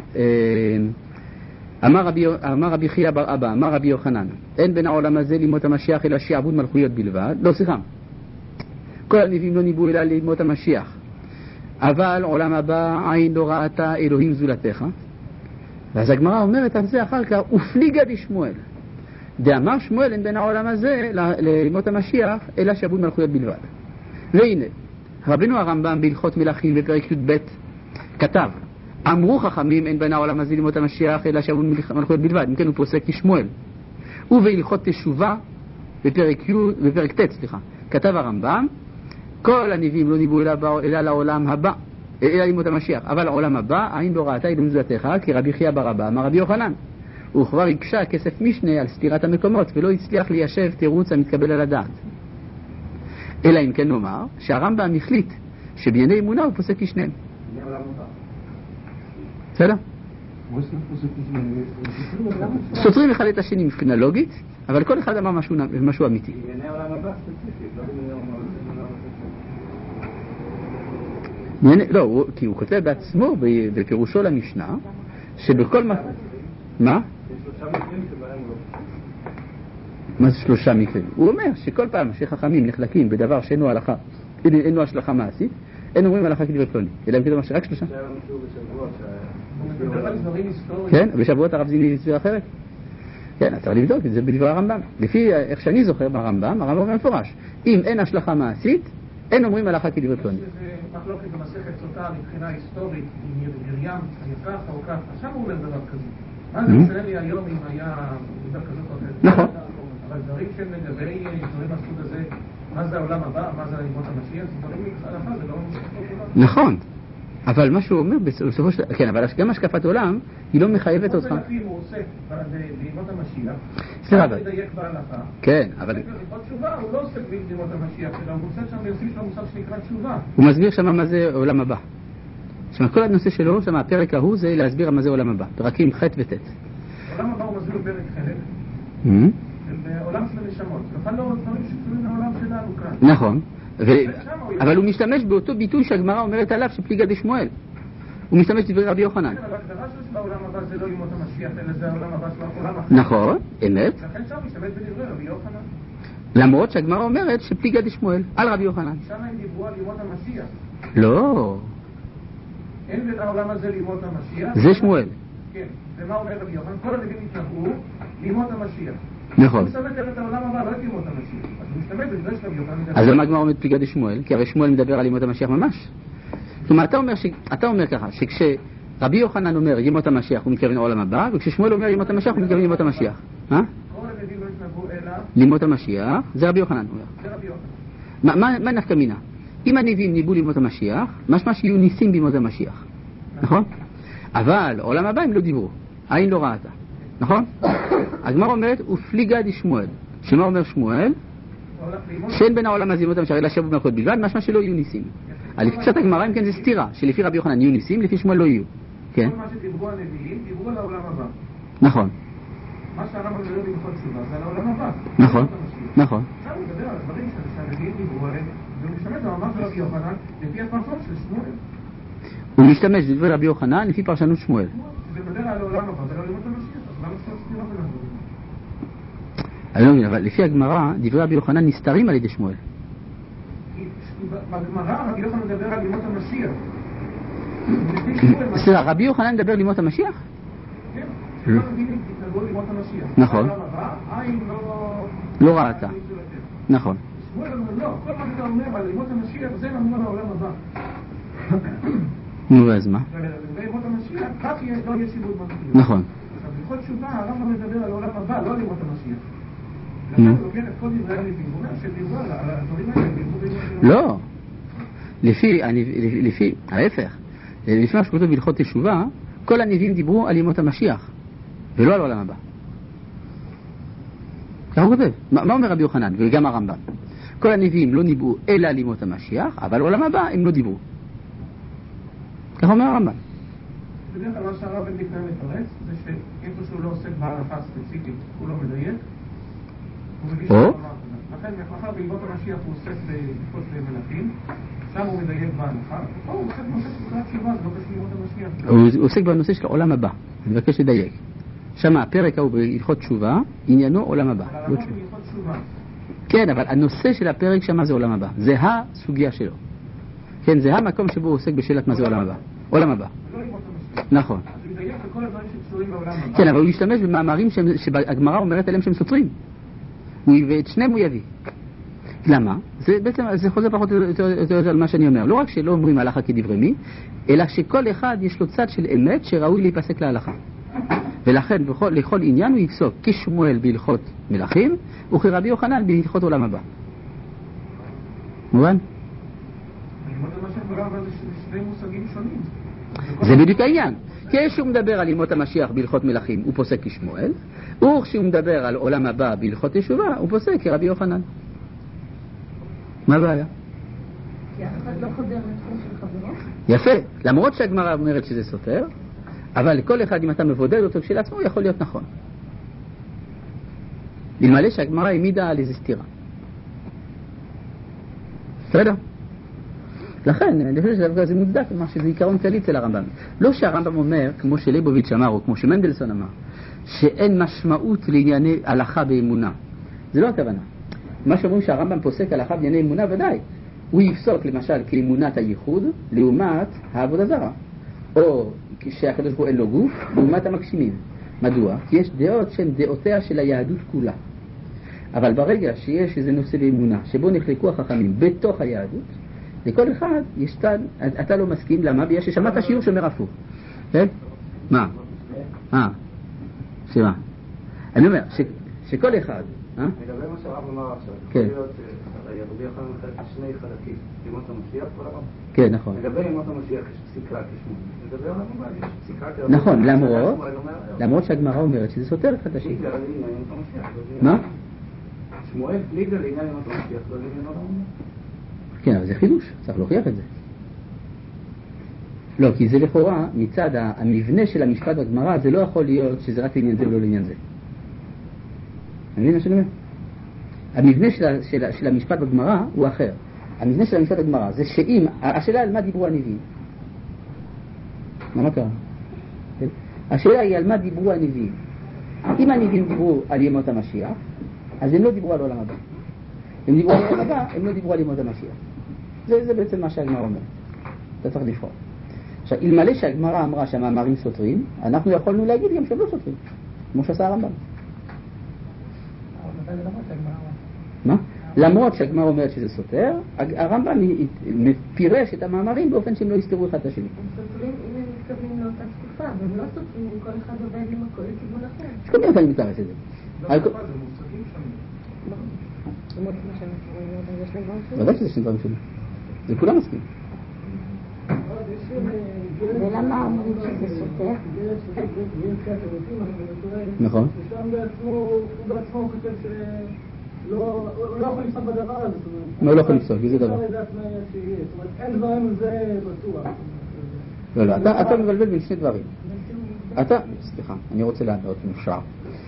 אמר רבי, אמר רבי חייא בר אבא, אמר רבי יוחנן, אין בין העולם הזה לימות המשיח אלא שיעבוד מלכויות בלבד. לא, סליחה. כל הנביאים לא ניבאו אלא לימות המשיח. אבל עולם הבא עין לא ראתה אלוהים זולתך. ואז הגמרא אומרת על זה אחר כך, ופליגה דשמואל. דאמר שמואל אין בין העולם הזה לימות המשיח אלא שיעבוד מלכויות בלבד. והנה, רבנו הרמב"ם בהלכות מלכים בפרק י"ב כתב, אמרו חכמים אין בין העולם הזה לימות המשיח אלא שיעבוד מלכויות בלבד. אם כן הוא פוסק כשמואל. ובהלכות תשובה בפרק, בפרק ט' סליחה, כתב הרמב"ם, כל הנביאים לא ניבאו אלא לעולם הבא, אלא לימות המשיח, אבל העולם הבא עין לא ראתה אלוהים זולתך, כי רבי חייא בר אבא אמר רבי יוחנן. הוא כבר הקשה כסף משנה על סתירת המקומות ולא הצליח ליישב תירוץ המתקבל על הדעת. אלא אם כן נאמר שהרמב"ם החליט שבענייני אמונה הוא פוסק כשניהם. בסדר? סותרים אחד את השני מבחינה לוגית, אבל כל אחד אמר משהו, משהו אמיתי. לא, כי הוא כותב בעצמו בפירושו למשנה שבכל מה... מה? מה זה שלושה מקרים? הוא אומר שכל פעם שחכמים נחלקים בדבר שאינו הלכה, אינו השלכה מעשית, אין אומרים הלכה כדברי פלוני, אלא אם כדבר שרק שלושה. כן, בשבועות הרב זיני הסביר אחרת. כן, אתה צריך לבדוק את זה בדברי הרמב"ם. לפי איך שאני זוכר ברמב"ם, הרמב"ם אומר מפורש, אם אין השלכה מעשית, אין אומרים הלכה כדברי פלוני. זה מחלוקת במסכת סוטה מבחינה היסטורית, אם מרים היה ככה או ככה, עכשיו הוא אומר דבר כזה. מה זה משנה לי היום אם היה דבר כזאת או אחרת? נכון. אבל דברים שהם לגבי דברים מהסוג הזה, מה זה העולם הבא, מה זה לימות המשיח, זה דברים הלכה, זה לא... נכון. אבל מה שהוא אומר בסופו של... כן, אבל גם השקפת עולם היא לא מחייבת אותך. אם הוא עושה בימות המשיח, סליחה, הוא מדייק בהלכה. כן, אבל... עוד תשובה, הוא לא עושה בימות המשיח, אלא הוא עושה שם ויוסיף לו מושג שנקרא תשובה. הוא מסביר שם מה זה עולם הבא. זאת אומרת, כל הנושא שלו, שם הפרק ההוא זה להסביר מה זה עולם הבא. פרקים ח' ות'. עולם הבא הוא מסביר בפרק חלק. בעולם של הנשמות. בכלל לא דברים שקשורים לעולם שלנו כאן. נכון. אבל הוא משתמש באותו ביטוי שהגמרא אומרת עליו שפליגה דשמואל. הוא משתמש בדברי רבי יוחנן. אבל ההגדרה שלו שבעולם הבא זה לא ימות המשיח, אלא זה העולם הבא של העולם אחר. נכון, אמת. לכן שם משתמש בדברי רבי יוחנן. למרות שהגמרא אומרת שפליגה דשמואל, על רבי יוחנן. שם הם דיברו על ימות המשיח. לא. אין בין העולם הזה לימות המשיח. זה שמואל. כן, ומה אומר רבי יוחנן? כל הנביאים התנבאו לימות המשיח. נכון. הוא משתמש את העולם הבא, לא את ימות המשיח. אז הוא משתמש בדברי של רבי יוחנן. אז למה הגמרא אומרת פליגה דשמואל? כי הרי שמואל מדבר על ימות המשיח ממש. כלומר, אתה אומר, ש... אתה אומר ככה, שכשרבי יוחנן אומר ימות המשיח הוא מתכוון לעולם הבא, וכששמואל אומר ימות המשיח הוא מתכוון לימות המשיח. אה? כל הנביאים לא התנבאו אלא לימות המשיח, זה רבי יוחנן אומר. זה רבי יוחנן. מה, מה, מה נפקא מינה? אם הנביאים ניבאו לימות המשיח, משמע שיהיו ניסים בימות המשיח. נכון? אבל עולם הבא הם לא דיברו. עין לא ראתה. נכון? הגמרא אומרת, ופליגה דשמואל. שמה אומר שמואל? שאין בין העולם הזה לימות המשיח, אלא שבו מלכות בלבד, משמע שלא יהיו ניסים. לפי פשט הגמרא, אם כן זה סתירה, שלפי רבי יוחנן יהיו ניסים, לפי שמואל לא יהיו. כן? כל מה שדיברו הנביאים, דיברו על העולם הבא. נכון. מה שהרמב"ם מדבר בהלכות תשובה, זה על העולם הבא. נכון. נכון. עכשיו הוא מדבר על הדברים שהנביאים דיברו עליהם, והוא משתמש במאמר של רבי יוחנן לפי הפרשנות של שמואל. הוא משתמש בדברי רבי יוחנן לפי פרשנות שמואל. זה מדבר על העולם הבא, זה לא לימות המשיח, אז למה שלא סתירה ביניהם? אני לא מבין, אבל לפי הגמרא, דברי רבי יוחנן נסתרים על ידי שמואל. בגמרא רבי יוחנן מדבר על לימות המשיח. סליחה, רבי יוחנן מדבר על לימות המשיח? כן, שכל הנביאים התנבאו לימות המשיח. נכון. העולם הבא, עין לא... לא ראתה. נכון. שמואל אומר, לא, כל מה שאתה אומר על לימות המשיח, זה אמור על העולם הבא. נו, אז מה? ולימות המשיח, רק לא יהיה שיבוד מלכות. נכון. עכשיו, בכל תשובה, הרמב"ם מדבר על העולם הבא, לא לימות המשיח. נו. לכן הוא לוקח את כל דברי הנביאים, הוא אומר שדיברו על הדברים האלה, דיברו בימות המשיח. לא. לפי, לפי, ההפך. לפי מה שכתוב בהלכות תשובה, כל הנביאים דיברו על ימות המשיח, ולא על העולם הבא. ככה הוא כותב. מה אומר רבי יוחנן, וגם הרמב"ם? כל הנביאים לא ניבאו אלא על ימות המשיח, אבל העולם הבא הם לא דיברו. ככה אומר הרמב"ם. בדרך כלל מה שהרב בן דקנן מפרץ, זה שאיפה שהוא לא עוסק בהלכה ספציפית, הוא לא מדייק. או? לכן, מאחר בימות המשיח הוא עוסק בהלכות מלכים, שם הוא מדייק בהלכה. פה הוא עוסק בנושא של תשובה, זה לא קשור לימות המשיח. הוא עוסק בנושא של העולם הבא. אני מבקש לדייק. שם הפרק ההוא בהלכות תשובה, עניינו עולם הבא. אבל הרמב"ם בהלכות תשובה. כן, אבל הנושא של הפרק שם זה עולם הבא. זה הסוגיה שלו. כן, זה המקום שבו הוא עוסק בשאלת מה זה עולם הבא. עולם הבא. נכון. כן, אבל הוא ישתמש במאמרים שהגמרא אומרת עליהם שהם סותרים. ואת שניהם הוא יביא. למה? זה בעצם, זה חוזר פחות או יותר על מה שאני אומר. לא רק שלא אומרים הלכה כדברי מי, אלא שכל אחד יש לו צד של אמת שראוי להיפסק להלכה. ולכן לכל עניין הוא יפסוק כשמואל בהלכות מלכים וכרבי יוחנן בהלכות עולם הבא. מובן? זה בדיוק העניין. כשהוא מדבר על ימות המשיח בהלכות מלכים הוא פוסק כשמואל, וכשהוא מדבר על עולם הבא בהלכות תשובה הוא פוסק כרבי יוחנן. מה הבעיה? כי אף אחד לא חודר לתחום של חברו? יפה, למרות שהגמרא אומרת שזה סותר, אבל לכל אחד אם אתה מבודד אותו כשלעצמו הוא יכול להיות נכון. אלמלא שהגמרא העמידה על איזה סתירה. בסדר? לכן, אני חושב שזה זה מוצדק, כלומר שזה עיקרון כללי אצל הרמב"ם. לא שהרמב"ם אומר, כמו שליבוביץ' אמר, או כמו שמנדלסון אמר, שאין משמעות לענייני הלכה באמונה. זה לא הכוונה. מה שאומרים שהרמב"ם פוסק הלכה בענייני אמונה, ודאי. הוא יפסוק למשל כאמונת הייחוד, לעומת העבודה זרה. או כשהקדוש ברוך הוא אין לו גוף, לעומת המגשימים. מדוע? כי יש דעות שהן דעותיה של היהדות כולה. אבל ברגע שיש איזה נושא באמונה, שבו נחלקו החכמים בתוך היהדות, לכל אחד יש טען, אתה לא מסכים, למה? בגלל ששמעת שיעור שאומר הפוך. כן? מה? אה? שמה? אני אומר, שכל אחד, אה? לגבי מה שהרב אמר עכשיו, כן. יכול להיות שרבי יוחנן מחלק שני חלקים, ימות המשיח ועולם. כן, נכון. לגבי ימות המשיח יש פסיקה כשמואל. לגבי עולם הבא יש פסיקה כשמואל. נכון, למרות, למרות שהגמרא אומרת שזה סותר אחד את השני. פליגה לעניין ימות המשיח. מה? שמואל פליגה לעניין ימות המשיח, לא לעניין עולם הבא. כן, אבל זה חידוש, צריך להוכיח את זה. לא, כי זה לכאורה, מצד המבנה של המשפט בגמרא, זה לא יכול להיות שזה רק לעניין זה ולא לעניין זה. אני מבין מה שאני אומר? המבנה של, של, של המשפט בגמרא הוא אחר. המבנה של המשפט הגמרא זה שאם, השאלה על מה דיברו הנביאים. מה קרה? השאלה היא על מה דיברו הנביאים. אם הנביאים דיברו על ימות המשיח, אז הם לא דיברו על עולם הבא. הם דיברו על עולם הבא, הם לא דיברו על ימות המשיח. זה, זה בעצם מה שהגמרא אומר. אתה צריך לבחור. עכשיו, אלמלא שהגמרא אמרה שהמאמרים סותרים, אנחנו יכולנו להגיד גם שהם לא סותרים, כמו שעשה הרמב"ם. מה? למרות שהגמרא אומרת שזה סותר, הרמב"ם פירש את המאמרים באופן שהם לא יסתרו אחד את השני. הם סותרים אם הם מתכוונים לאותה תקופה, והם לא סותרים אם כל אחד עובד עם הכל לכיוון אחר. אז כמובן אני מתארס את זה. זה מושגים שונים. ודאי שזה שני דברים שונים. זה כולם מסכים. ולמה אומרים שזה סותר? נכון. ששם בעצמו, הוא בעצמו כותב שלא יכול לפסוק בדבר הזה. מה לא יכול לפסוק? איזה דבר? זאת אומרת, אין דברים זה בטוח. לא, לא, אתה מבלבל בין שני דברים. אתה, סליחה, אני רוצה לענות מושע.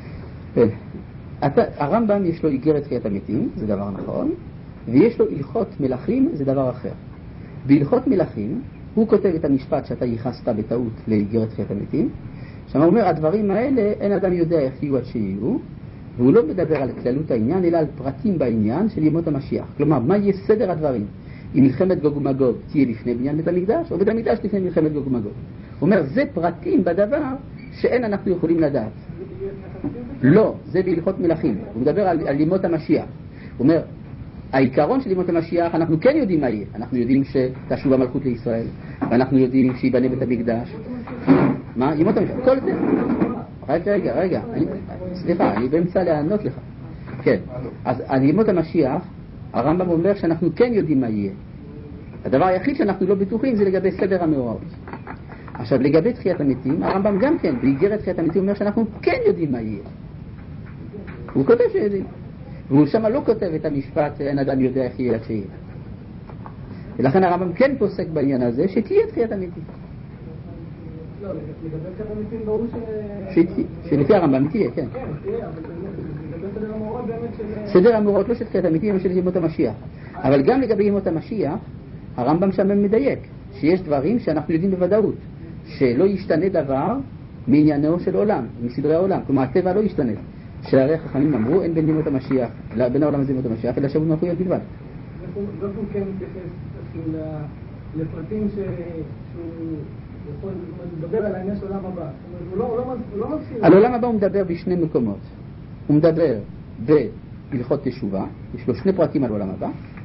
הרמב"ם יש לו איגרת תחיית המתים, זה דבר נכון, ויש לו הלכות מלכים, זה דבר אחר. בהלכות מלכים, הוא כותב את המשפט שאתה ייחסת בטעות לאיגרת תחיית המתים, שם הוא אומר, הדברים האלה, אין אדם יודע איך יהיו עד שיהיו, והוא לא מדבר על כללות העניין, אלא על פרטים בעניין של ימות המשיח. כלומר, מה יהיה סדר הדברים? אם מלחמת גוג ומגוג תהיה לפני בניין בית המקדש, או בית המקדש לפני מלחמת גוג ומגוג. הוא אומר, זה פרטים בדבר שאין אנחנו יכולים לדעת. לא, זה בהלכות מלכים. הוא מדבר על, על ימות המשיח. הוא אומר, העיקרון של ימות המשיח, אנחנו כן יודעים מה יהיה. אנחנו יודעים שתשוב המלכות לישראל, ואנחנו יודעים שיבנה בית המקדש. מה? ימות המשיח. כל זה. רגע, רגע, רגע. אני, סליחה, אני באמצע לענות לך. כן. אז על ימות המשיח, הרמב"ם אומר שאנחנו כן יודעים מה יהיה. הדבר היחיד שאנחנו לא בטוחים זה לגבי סדר המאורעות. עכשיו, לגבי תחיית המתים, הרמב"ם גם כן, באיגרת תחיית המתים, אומר שאנחנו כן יודעים מה יהיה. הוא כותב שיודעים. והוא שמה לא כותב את המשפט, אין אדם יודע איך יהיה עד שיהיה. ולכן הרמב"ם כן פוסק בעניין הזה, שתהיה תחיית המתים. לא, לגבי תחיית המתים ברור ש... שלפי הרמב"ם תהיה, כן. כן, תהיה, אבל לגבי סדר המאורעות באמת של... סדר המאורעות לא של תחיית המתים, אבל של ימות המשיח. אבל גם לגבי ימות המשיח, הרמב"ם שם מדייק, שיש דברים שאנחנו יודעים בוודאות. שלא ישתנה דבר מעניינו של עולם, מסדרי העולם. כלומר, הטבע לא ישתנה. שהרי החכמים אמרו, אין בין ימות המשיח, בין העולם הזה ימות המשיח, אלא שאול מלכויות בלבד. ואיפה הוא כן מתייחס לפרטים שהוא יכול לדבר על העניין של עולם הבא? הוא לא מפסיד. על עולם הבא הוא מדבר בשני מקומות. הוא מדבר בהלכות תשובה, יש לו שני פרטים על עולם הבא,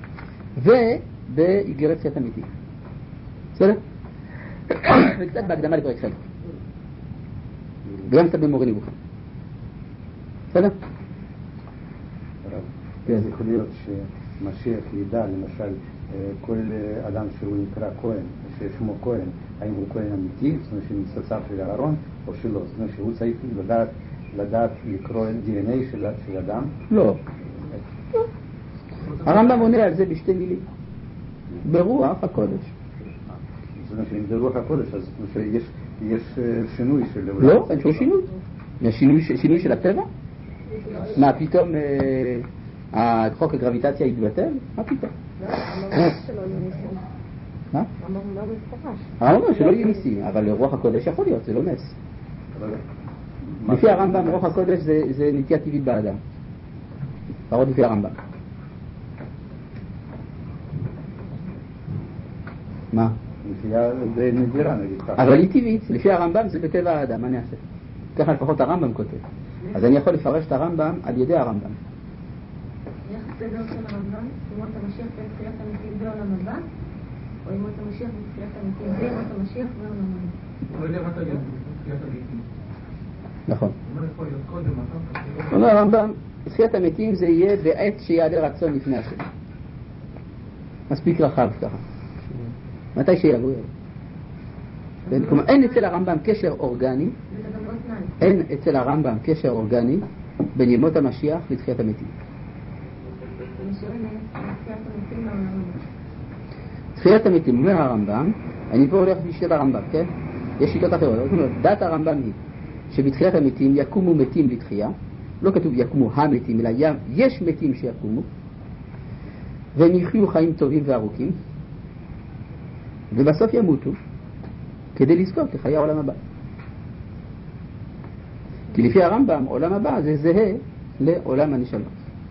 ובאיגרת תחיית המתים. בסדר? וקצת בהקדמה לפרק חלק. וגם קצת במורה נבוכים. בסדר? זה יכול להיות שמשיח ידע, למשל, כל אדם שהוא נקרא כהן, ששמו כהן, האם הוא כהן אמיתי, זאת אומרת שמסתצר של אהרון, או שלא. זאת אומרת שהוא צריך לדעת, לדעת לקרוא די אן איי של אדם. לא. הרמב"ם עונה על זה בשתי מילים. ברוח הקודש. זאת אומרת שאם זה רוח הקודש, אז יש שינוי של... לא, אין שום שינוי. יש שינוי של הטבע? מה פתאום חוק הגרביטציה יתבטל? מה פתאום? מה? הרמב"ם אומר שלא יהיו ניסים, אבל רוח הקודש יכול להיות, זה לא נס. לפי הרמב"ם רוח הקודש זה נטייה טבעית באדם. לפחות לפי הרמב"ם. מה? זה נדירה נגיד ככה. אבל היא טבעית, לפי הרמב"ם זה בטבע האדם, מה אני אעשה? ככה לפחות הרמב"ם כותב. אז אני יכול לפרש את הרמב"ם על ידי הרמב"ם. יש סדר של הרמב"ם, ימות המשיח בתחיית המתים בעולם הבא, או ימות המשיח בתחיית המתים בימות המשיח בעולם הבא. הוא לא יודע מה תגיד בתחיית המתים. נכון. מה יכול להיות קודם, אחר כך? אומר הרמב"ם, בתחיית המתים זה יהיה בעת שיעלה רצון לפני השם. מספיק רחב ככה. מתי שיבוא יבוא. כלומר, אין אצל הרמב"ם קשר אורגני, אין אצל הרמב"ם קשר אורגני בין ימות המשיח לתחיית המתים. תחיית המתים, אומר הרמב"ם, אני פה הולך בשיטת הרמב"ם, כן? יש שיטות אחרות. דת הרמב"ם היא שבתחיית המתים יקומו מתים לתחייה, לא כתוב יקומו המתים, אלא יש מתים שיקומו, והם יחיו חיים טובים וארוכים, ובסוף ימותו, כדי לזכות לחיי העולם הבא. כי לפי הרמב"ם, עולם הבא זה זהה לעולם הנשמות.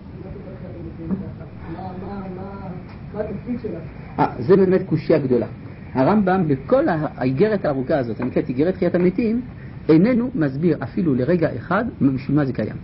מה התפקיד שלה? אה, זה באמת קושיה גדולה. הרמב"ם בכל האיגרת הארוכה הזאת, הנקראת איגרת חיית המתים, איננו מסביר אפילו לרגע אחד בשביל מה זה קיים.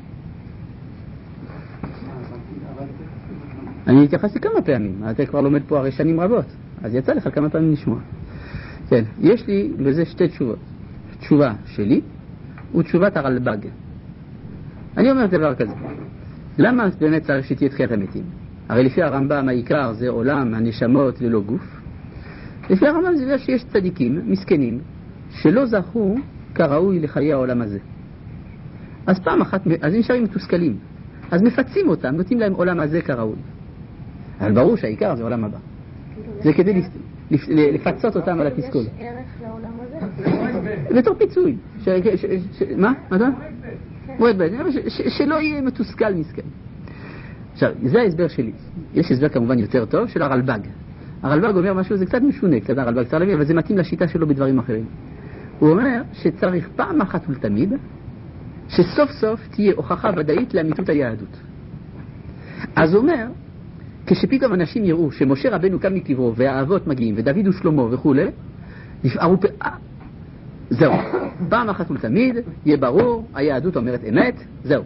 אני התייחסתי כמה פעמים, אתה כבר לומד פה הרי שנים רבות, אז יצא לך כמה פעמים לשמוע. כן, יש לי בזה שתי תשובות. תשובה שלי ותשובת הרלב"ג. אני אומר דבר כזה, למה באמת צריך שתהיה תחיית המתים? הרי לפי הרמב"ם העיקר זה עולם הנשמות ללא גוף. לפי הרמב"ם זה שיש צדיקים, מסכנים, שלא זכו כראוי לחיי העולם הזה. אז פעם אחת, אז נשארים מתוסכלים. אז מפצים אותם, נותנים להם עולם הזה כראוי. אבל ברור שהעיקר זה עולם הבא. זה כדי לפצות אותם על התסכול. יש ערך לעולם הזה? בתור פיצוי. מה? מה אתה? מועד ב', שלא יהיה מתוסכל מסכן. עכשיו, זה ההסבר שלי. יש הסבר כמובן יותר טוב של הרלב"ג. הרלב"ג אומר משהו, זה קצת משונה, קצת הרלב"ג צריך להביא, אבל זה מתאים לשיטה שלו בדברים אחרים. הוא אומר שצריך פעם אחת ולתמיד, שסוף סוף תהיה הוכחה ודאית לאמיתות היהדות. אז הוא אומר, כשפתאום אנשים יראו שמשה רבנו קם מקברו, והאבות מגיעים, ודוד ושלמה וכו', יפערו פאה. זהו. פעם אחת ולתמיד, יהיה ברור, היהדות אומרת אמת, זהו.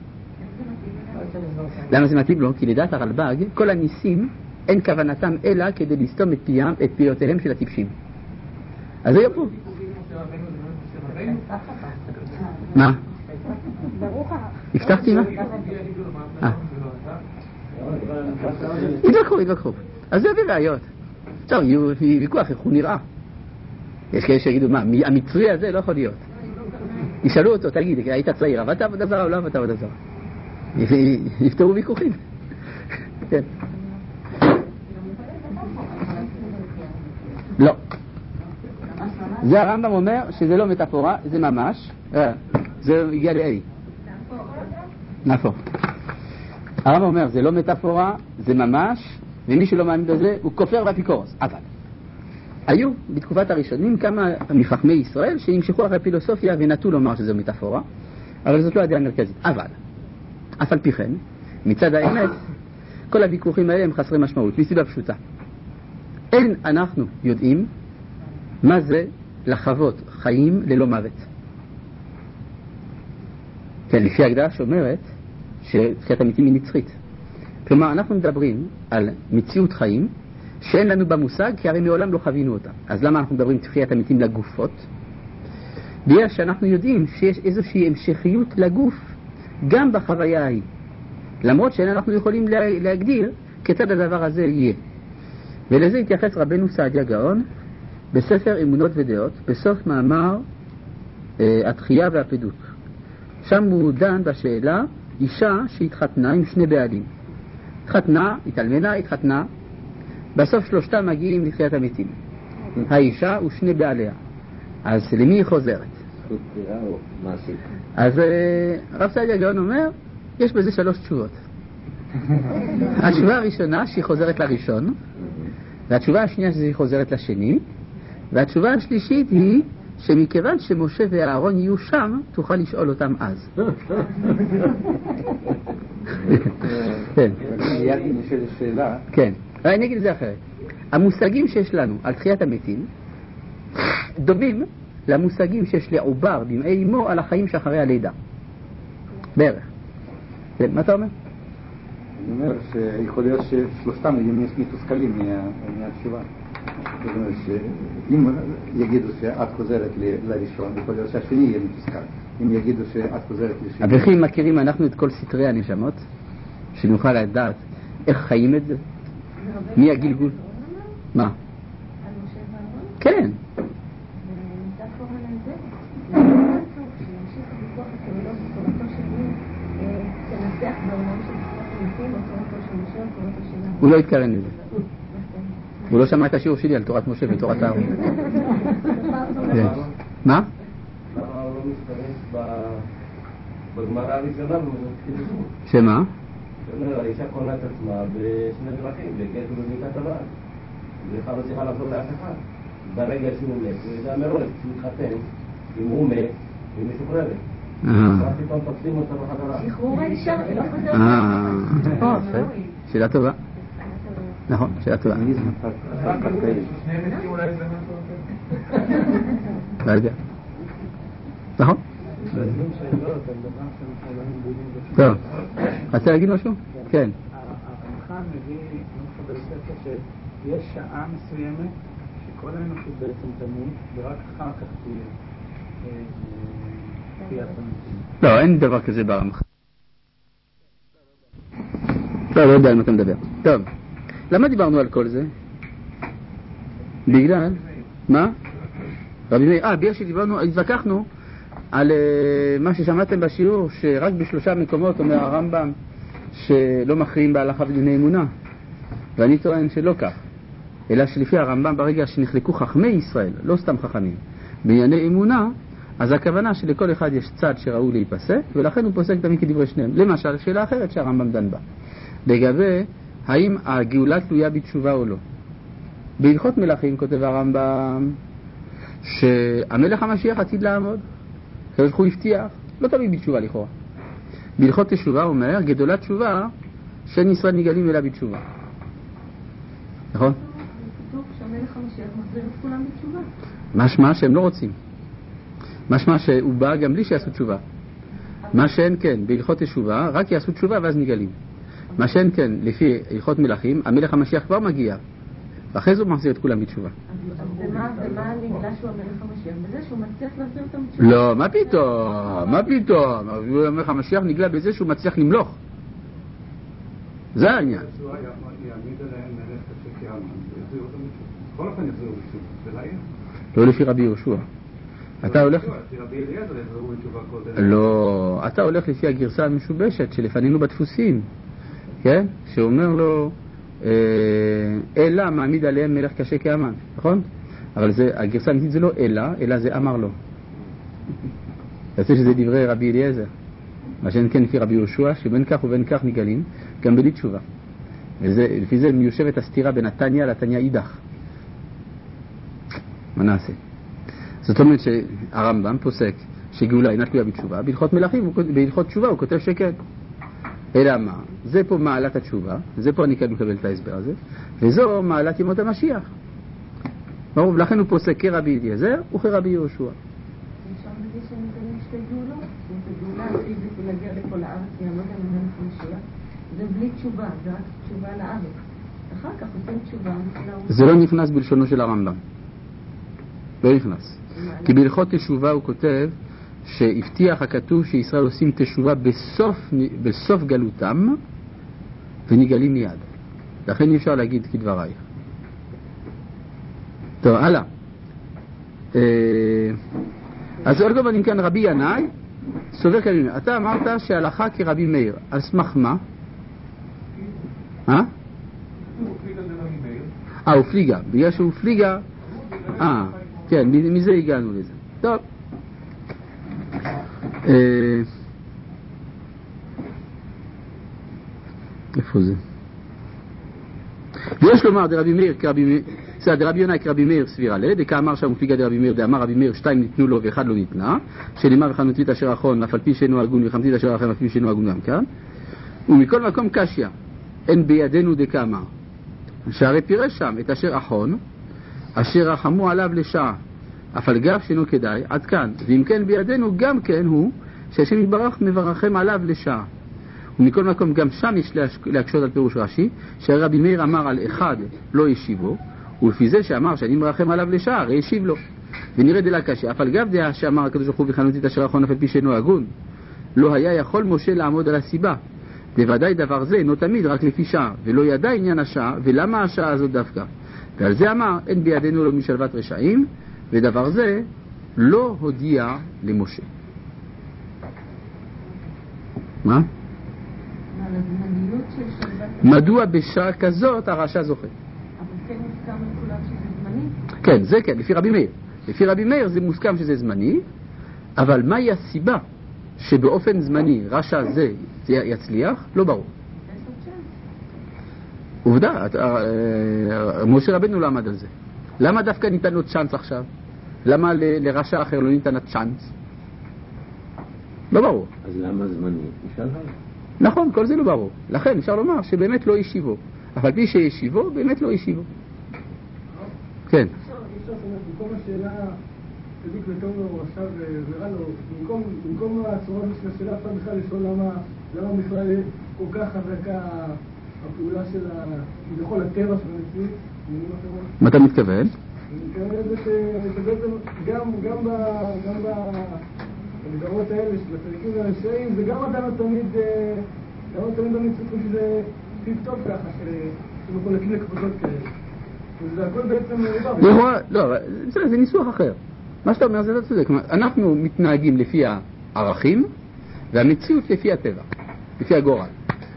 למה זה מתאים לו? כי לדעת הרלב"ג, כל הניסים, אין כוונתם אלא כדי לסתום את פיהם, את פיותיהם של הטיפשים. אז זה יפו. מה? הבטחתי מה? התווכחו, התווכחו. אז זה יביא ראיות. עכשיו, יהיו ויכוח איך הוא נראה. יש כאלה שיגידו, מה, המצרי הזה לא יכול להיות. ישאלו אותו, תגיד, היית צעיר, עבדת עבודה זרה או לא עבדת עבודה זרה? יפתרו ויכוחים. כן. לא. זה הרמב"ם אומר שזה לא מטאפורה, זה ממש. זה הגיע לאלי. נהפוך. הרמב"ם אומר, זה לא מטאפורה, זה ממש, ומי שלא מאמין בזה הוא כופר באפיקורוס. אבל היו בתקופת הראשונים כמה מחכמי ישראל שימשכו אחרי פילוסופיה ונטו לומר שזה מטאפורה, אבל זאת לא הדעה המרכזית. אבל, אף על פי כן, מצד האמת, כל הוויכוחים האלה הם חסרי משמעות, מסיבה פשוטה. אין אנחנו יודעים מה זה לחוות חיים ללא מוות. כן, לפי ההגדרה שאומרת שתחיית המתים היא נצחית. כלומר, אנחנו מדברים על מציאות חיים שאין לנו במושג, כי הרי מעולם לא חווינו אותה. אז למה אנחנו מדברים תחיית המתים לגופות? בגלל שאנחנו יודעים שיש איזושהי המשכיות לגוף גם בחוויה ההיא. למרות שאין אנחנו יכולים להגדיר כיצד הדבר הזה יהיה. ולזה התייחס רבנו סעדיה גאון בספר אמונות ודעות, בסוף מאמר אה, התחייה והפדות. שם הוא דן בשאלה אישה שהתחתנה עם שני בעלים. התחתנה, התאלמנה, התחתנה, בסוף שלושתם מגיעים לתחיית המתים. האישה ושני בעליה. אז למי היא חוזרת? זכות בחירה או מעשית? אז אה, רב סעדיה גאון אומר, יש בזה שלוש תשובות. התשובה הראשונה שהיא חוזרת לראשון, והתשובה השנייה שהיא חוזרת לשני, והתשובה השלישית היא שמכיוון שמשה ואהרון יהיו שם, תוכל לשאול אותם אז. כן. מיד נשאלת שאלה. כן. אני אגיד את זה אחרת. המושגים שיש לנו על תחיית המתים דומים למושגים שיש לעובר במעי אמו על החיים שאחרי הלידה. בערך. כן, מה אתה אומר? אני אומר שיכול להיות ששלושתם יהיו מתוסכלים מהתשובה. זאת אומרת שאם יגידו שאת חוזרת לראשון, יכול להיות שהשני יהיה מתוסכל. אם יגידו שאת חוזרת לשני... אברכים מכירים אנחנו את כל סתרי הנשמות, שנוכל לדעת איך חיים את זה? מי הגלגול? מה? כן. הוא לא התכוון לזה. הוא לא שמע את השיעור שלי על תורת משה ותורת אהרון. מה? למה הוא לא מסתרס בגמרא הראשונה? שמה? האישה קונה את עצמה בשני דרכים, בגט ובמיקת הבעל. בכלל לא צריכה לעזור לאף אחד. ברגע שהוא מת, הוא יודע מראש, כשהוא התחתן, אם הוא מת, היא משוחררת. אז פתאום תופסים אותו בחזרה. שחרור האישה, היא לא חוזרת. שאלה טובה. נכון, שאלה טובה. לא יודע. נכון? טוב. רצה להגיד משהו? כן. הרמח"ל מביא בספר שיש שעה מסוימת שכל האנושות בעצם תמות ורק אחר כך תהיה תחיית המתים. לא, אין דבר כזה ברמח"ל. לא, לא יודע על מה אתה מדבר. טוב. למה דיברנו על כל זה? בגלל? מה? רבי מאיר, אה, בגלל שדיברנו, התווכחנו על uh, מה ששמעתם בשיעור, שרק בשלושה מקומות אומר הרמב"ם שלא מכריעים בהלכה ודיני אמונה, ואני טוען שלא כך, אלא שלפי הרמב"ם ברגע שנחלקו חכמי ישראל, לא סתם חכמים, בענייני אמונה, אז הכוונה שלכל אחד יש צד שראוי להיפסק, ולכן הוא פוסק תמיד כדברי שניהם. למשל, שאלה אחרת שהרמב"ם דן בה, לגבי האם הגאולה תלויה בתשובה או לא. בהלכות מלכים כותב הרמב"ם שהמלך המשיח עתיד לעמוד, כזאת הוא הבטיח, לא תמיד בתשובה לכאורה. בהלכות תשובה הוא אומר, גדולת תשובה שאין ישראל נגלים אלא בתשובה. נכון? כתוב שהמלך המשיח מחזיר את כולם בתשובה. משמע שהם לא רוצים. משמע שהוא בא גם בלי שיעשו תשובה. מה שאין כן, בהלכות תשובה, רק יעשו תשובה ואז נגלים. מה שאין כן, לפי הלכות מלכים, המלך המשיח כבר מגיע, ואחרי זה הוא מחזיר את כולם בתשובה. אז במה נגלה שהוא המלך המשיח? בזה שהוא מצליח להחזיר אותם בתשובה? לא, מה פתאום? מה פתאום? המלך המשיח נגלה בזה שהוא מצליח למלוך. זה העניין. שהוא יעמיד עליהם מלך קשה כאמן, ויחזירו אותם בתשובה. כל אופן יחזירו בתשובה, זה לעיר. לא לפי רבי יהושע. אתה הולך... לפי רבי אליעזר יחזירו בתשובה קודם. לא, אתה הולך לפי הגרסה המשובשת שלפנינו בדפוסים, כן? שאומר לו, אלא מעמיד עליהם מלך קשה כאמן, נכון? אבל זה, הגרסה האמיתית זה לא אלא, אלא זה אמר לו. יוצא שזה דברי רבי אליעזר. מה שאין כן לפי רבי יהושע, שבין כך ובין כך נגלים, גם בלי תשובה. ולפי זה מיושבת הסתירה בין התניא לתניא אידך. מה נעשה? זאת אומרת שהרמב"ם פוסק שגאולה אינה תלויה בתשובה, בהלכות מלכים, בהלכות תשובה הוא כותב שכן. אלא מה? זה פה מעלת התשובה, זה פה אני כאן מקבל את ההסבר הזה, וזו מעלת ימות המשיח. ברור, לכן הוא פוסק כרבי אליעזר וכרבי יהושע. אפשר בזה שנגלים שתי גאולות, גאולה הפיזית ולהגיע לכל הארץ ויעמוד על המלך המשיח, זה בלי תשובה, זה רק תשובה לארץ. אחר כך עושים תשובה. זה לא נכנס בלשונו של הרמב"ם. לא נכנס. כי בהלכות תשובה הוא כותב שהבטיח הכתוב שישראל עושים תשובה בסוף, בסוף גלותם ונגלים מיד. לכן אי אפשר להגיד כדברייך. טוב, הלאה. אז עוד פעם כאן רבי ינאי סובר כרבי מאיר. אתה אמרת שהלכה כרבי מאיר. על סמך מה? אה? אה, הוא פליגה. בגלל שהוא פליגה... אה, כן, מזה הגענו לזה. טוב. איפה זה? ויש לומר דרבי מאיר כרבי מאיר, סליחה, דרבי ינאי כרבי מאיר סבירה לה, דקאמר שם מפליגה דרבי מאיר, דאמר רבי מאיר שתיים ניתנו לו ואחד לא ניתנה, שנאמר וחנותית אשר אחון אף על פי שאינו הגון וחנותית אשר אחון אף על פי שאינו הגון גם כאן. ומכל מקום קשיא אין בידינו דקאמר, שהרי פירש שם את אשר אחון אשר רחמו עליו לשעה אף על גב שאינו כדאי עד כאן, ואם כן בידינו גם כן הוא שהשם יתברך מברכם עליו לשעה. ומכל מקום גם שם יש להקשות על פירוש רש"י, שהרבי מאיר אמר על אחד לא ישיבו, ולפי זה שאמר שאני מרחם עליו לשעה הרי ישיב לו. ונראה דלה קשה, אף על גב דעה שאמר הקדוש ברוך הוא וחנותית אשר אחון אף על פי שאינו הגון, לא היה יכול משה לעמוד על הסיבה. בוודאי דבר זה אינו תמיד רק לפי שעה, ולא ידע עניין השעה, ולמה השעה הזאת דווקא. ועל זה אמר אין בידינו לא משלוות רשעים, ודבר זה לא הודיע למשה. מה? מדוע בשעה כזאת הרשע זוכה? אבל כן מוסכם על כולם שזה זמני? כן, זה כן, לפי רבי מאיר. לפי רבי מאיר זה מוסכם שזה זמני, אבל מהי הסיבה שבאופן זמני רשע זה יצליח? לא ברור. איפה עובדה, משה רבנו לא עמד על זה. למה דווקא ניתן לו צ'אנס עכשיו? למה לרשע אחר לא ניתן צ'אנס? לא ברור. אז למה זמני? נשאל לך? נכון, כל זה לא ברור. לכן אפשר לומר שבאמת לא ישיבו. אבל בלי שישיבו, באמת לא ישיבו. כן. במקום השאלה, צדיק וטוב לו, עכשיו ורע לו, במקום הצורה של השאלה, אפשר בכלל לשאול למה בכלל כל כך חזקה הפעולה של בכל הטבע של המציאות. מה אתה מתכוון? אני מתכוון לזה שבעצם גם בגדרות האלה של הצדיקים והרשעים, וגם אדם תמיד במציאות שזה טיפ טוב ככה, שמחולקים לקבוצות כאלה. זה הכל בעצם לא, זה ניסוח אחר. מה שאתה אומר זה לא צודק. אנחנו מתנהגים לפי הערכים והמציאות לפי הטבע, לפי הגורל.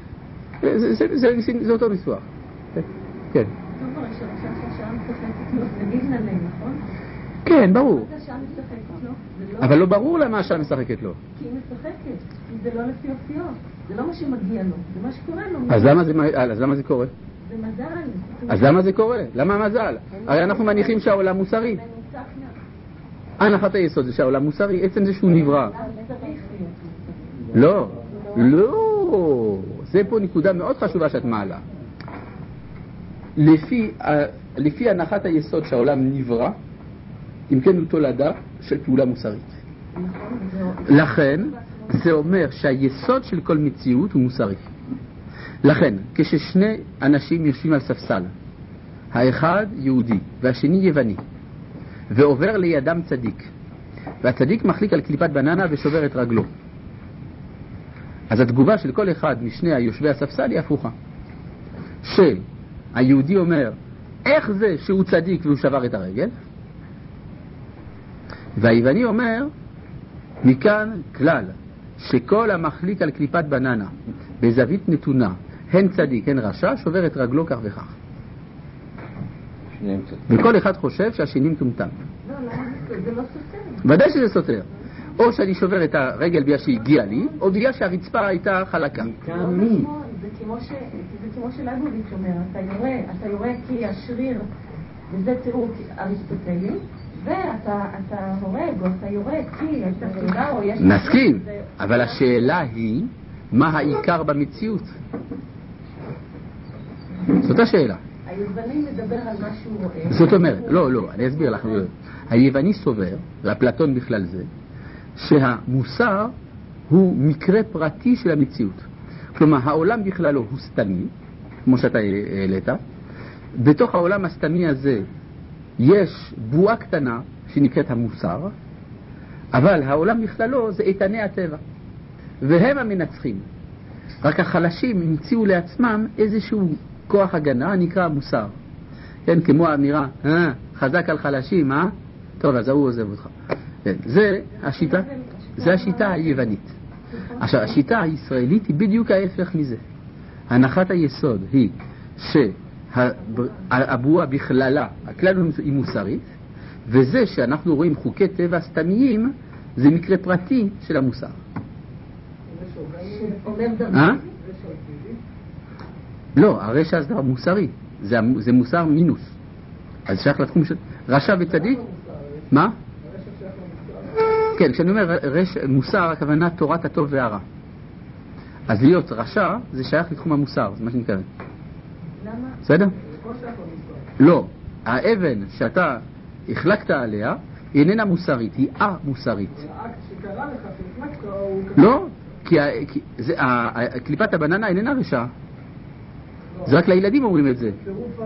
זה אותו ניסוח. כן. כן, ברור. אבל לא ברור למה השעה משחקת לו. כי היא משחקת, כי זה לא לפי אופיו, זה לא מה שמגיע לו, זה מה שקורה לו. אז למה זה קורה? זה מזל. אז למה זה קורה? למה המזל? הרי אנחנו מניחים שהעולם מוסרי. הנחת היסוד זה שהעולם מוסרי, עצם זה שהוא נברא. לא, לא. זה פה נקודה מאוד חשובה שאת מעלה. לפי, לפי הנחת היסוד שהעולם נברא, אם כן הוא תולדה של פעולה מוסרית. לכן זה אומר שהיסוד של כל מציאות הוא מוסרי. לכן, כששני אנשים יושבים על ספסל, האחד יהודי והשני יווני, ועובר לידם צדיק, והצדיק מחליק על קליפת בננה ושובר את רגלו, אז התגובה של כל אחד משני היושבי הספסל היא הפוכה. שהיהודי אומר, איך זה שהוא צדיק והוא שבר את הרגל? והיווני אומר, מכאן כלל, שכל המחליק על קליפת בננה בזווית נתונה, הן צדיק, הן רשע, שובר את רגלו כך וכך. וכל אחד חושב שהשני מטומטם. לא, לא, זה לא סותר. ודאי שזה סותר. או שאני שובר את הרגל בגלל שהגיע לי, או בגלל שהרצפה הייתה חלקה. זה כמו שלגוביץ' אומר, אתה יורה כי השריר, וזה תיאור אריסטוטלי, ואתה הורג או אתה יורה כי יש תפקידה או יש... נסכים, אבל השאלה היא, מה העיקר במציאות? זאת השאלה. היווני מדבר על מה שהוא רואה. זאת אומרת, לא, לא, אני אסביר לך. היווני סובר, ואפלטון בכלל זה, שהמוסר הוא מקרה פרטי של המציאות. כלומר, העולם בכללו הוא סתמי, כמו שאתה העלית. בתוך העולם הסתמי הזה יש בועה קטנה שנקראת המוסר, אבל העולם בכללו זה איתני הטבע, והם המנצחים. רק החלשים המציאו לעצמם איזשהו כוח הגנה נקרא מוסר. כן, כמו האמירה, אה, חזק על חלשים, אה? טוב, אז הוא עוזב אותך. כן, זה השיטה, זה השיטה היוונית. עכשיו, השיטה הישראלית היא בדיוק ההפך מזה. הנחת היסוד היא שהבועה בכללה, הכלל היא מוסרית, וזה שאנחנו רואים חוקי טבע סתמיים, זה מקרה פרטי של המוסר. אה? לא, הרשע זה מוסרי, זה, זה מוסר מינוס. אז שייך לתחום של רשע וצדיק? מה? כן, כשאני אומר רש... מוסר, הכוונה תורת הטוב והרע. אז להיות רשע זה שייך לתחום המוסר, זה מה שאני מתכוון. למה? בסדר? לא, האבן שאתה החלקת עליה היא איננה מוסרית, היא א-מוסרית. לא, כי קליפת הבננה איננה רשע. זה רק לילדים אומרים את זה. צירוף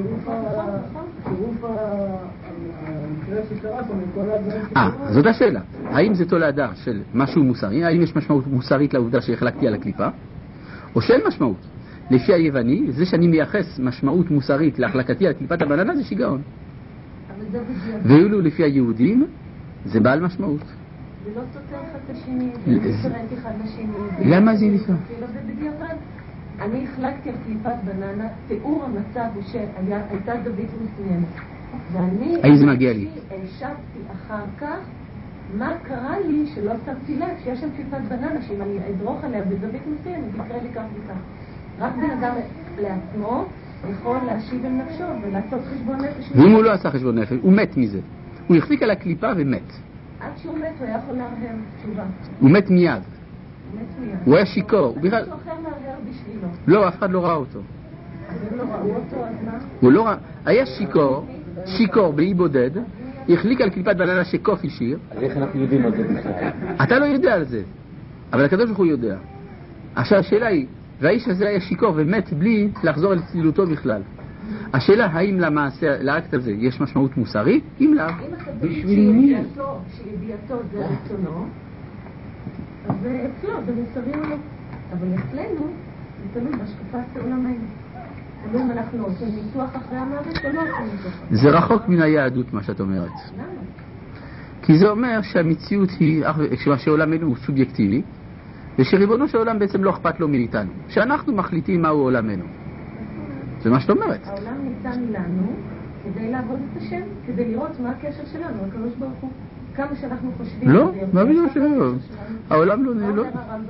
המקרה שקרה פה מכל הדברים אה, זאת השאלה. האם זה תולדה של משהו מוסרי? האם יש משמעות מוסרית לעובדה שהחלקתי על הקליפה? או שאין משמעות? לפי היווני, זה שאני מייחס משמעות מוסרית להחלקתי על קליפת הבננה זה שיגעון. ואילו לפי היהודים זה בעל משמעות. זה לא סותר אחד את השני, זה דיפרנט אחד לשני. למה זה נפרד? זה בדיוק. אני החלקתי על קליפת בננה, תיאור המצב הוא שהייתה זווית מסוימת. ואני... האם זה מגיע לי? השבתי אחר כך מה קרה לי שלא שמתי לב שיש שם קליפת בננה, שאם אני אדרוך עליה בזווית מסוימת, יקרה לי כך וכך. רק בן אדם לעצמו יכול להשיב אל נפשו ולעשות חשבון נפש. ואם הוא לא עשה חשבון נפש, הוא מת מזה. הוא החזיק על הקליפה ומת. עד שהוא מת הוא היה יכול להרהר תשובה. הוא מת מיד. הוא מת מיד. הוא היה שיקור. הוא בכלל... מישהו אחר להרהר בשבילו. לא, אף אחד לא ראה אותו. הם לא ראו אותו, אז מה? הוא לא ראה... היה שיקור, שיקור באי בודד, החליק על קליפת בננה שקוף השאיר. אז איך אנחנו יודעים על זה בכלל? אתה לא יודע על זה, אבל הקדוש ברוך הוא יודע. עכשיו השאלה היא, והאיש הזה היה שיקור ומת בלי לחזור אל צלילותו בכלל. השאלה האם למעשה, לאקט הזה, יש משמעות מוסרית? אם לא, בשביל מי? שידיעתו זה רצונו, אז אצלו זה מוסרי או לא. אבל אצלנו זה תלוי בהשקפת עולמנו. תלוי אם אנחנו עושים ניתוח אחרי המוות או לא עושים ניתוח. זה רחוק מן היהדות מה שאת אומרת. למה? כי זה אומר שהמציאות היא, שעולמנו הוא סובייקטיבי, ושריבונו של עולם בעצם לא אכפת לו מאיתנו. שאנחנו מחליטים מהו עולמנו. זה מה שאת אומרת. העולם ניתן לנו כדי לעבוד את השם, כדי לראות מה הקשר שלנו, הקדוש ברוך הוא. כמה שאנחנו חושבים... לא, מה בדיוק שלנו? העולם לא...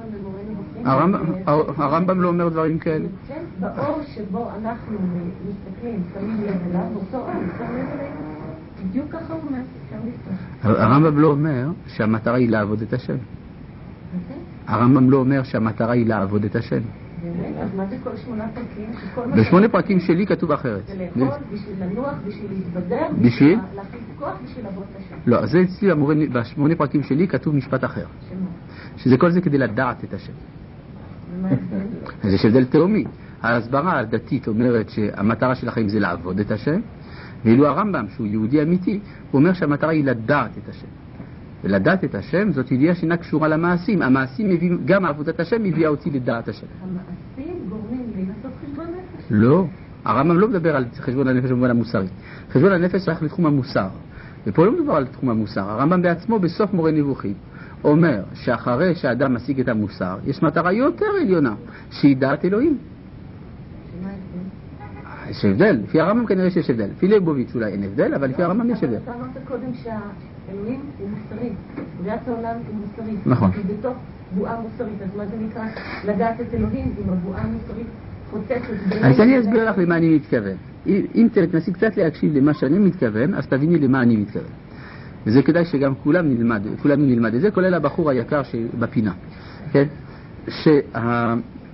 הרמב"ם לא אומר דברים כאלה. באור שבו אנחנו מסתכלים, שמים לב אליו, אותו אור, שם לב אלינו. בדיוק ככה הוא אומר, אפשר לפתוח. הרמב"ם לא אומר שהמטרה היא לעבוד את השם. הרמב"ם לא אומר שהמטרה היא לעבוד את השם. באמת? אז מה זה כל שמונה פרקים? בשמונה פרקים שלי כתוב אחרת. זה לאכול, בשביל לנוח, בשביל להתבדר, בשביל? להחליט כוח, בשביל לעבוד את השם. לא, זה אצלי, בשמונה פרקים שלי כתוב משפט אחר. שזה כל זה כדי לדעת את השם. ומה ההבדל? זה הבדל תאומי. ההסברה הדתית אומרת שהמטרה של החיים זה לעבוד את השם, ואילו הרמב"ם, שהוא יהודי אמיתי, הוא אומר שהמטרה היא לדעת את השם. ולדעת את השם זאת ידיעה שאינה קשורה למעשים. המעשים מביאים, גם עבודת השם מביאה אותי לדעת השם. המעשים גורמים לי לעשות חשבון נפש? לא. הרמב"ם לא מדבר על חשבון הנפש במובן המוסרי. חשבון הנפש שייך לתחום המוסר. ופה לא מדבר על תחום המוסר. הרמב"ם בעצמו בסוף מורה נבוכים אומר שאחרי שהאדם משיג את המוסר, יש מטרה יותר עליונה, שהיא דעת אלוהים. שמה ההבדל? יש הבדל. לפי הרמב"ם כנראה שיש הבדל. לפי ליבוביץ' אולי אין הבדל, אבל לפי הרמב"ם יש הבדל. אתה אמרת קודם שהאלוהים הוא מוסרי, בריאת העולם הוא מוסרי. נכון. ובתוך בועה מוסרית, אז מה זה נקרא לדעת את אלוהים עם הבועה המוסרית חוצצת? אז אני אסביר לך למה אני מתכוון. אם תנסי קצת להקשיב למה שאני מתכוון, אז תביני למה אני מתכוון. וזה כדאי שגם כולם נלמד, כולנו נלמד את זה, כולל הבחור היקר שבפינה. כן? שה...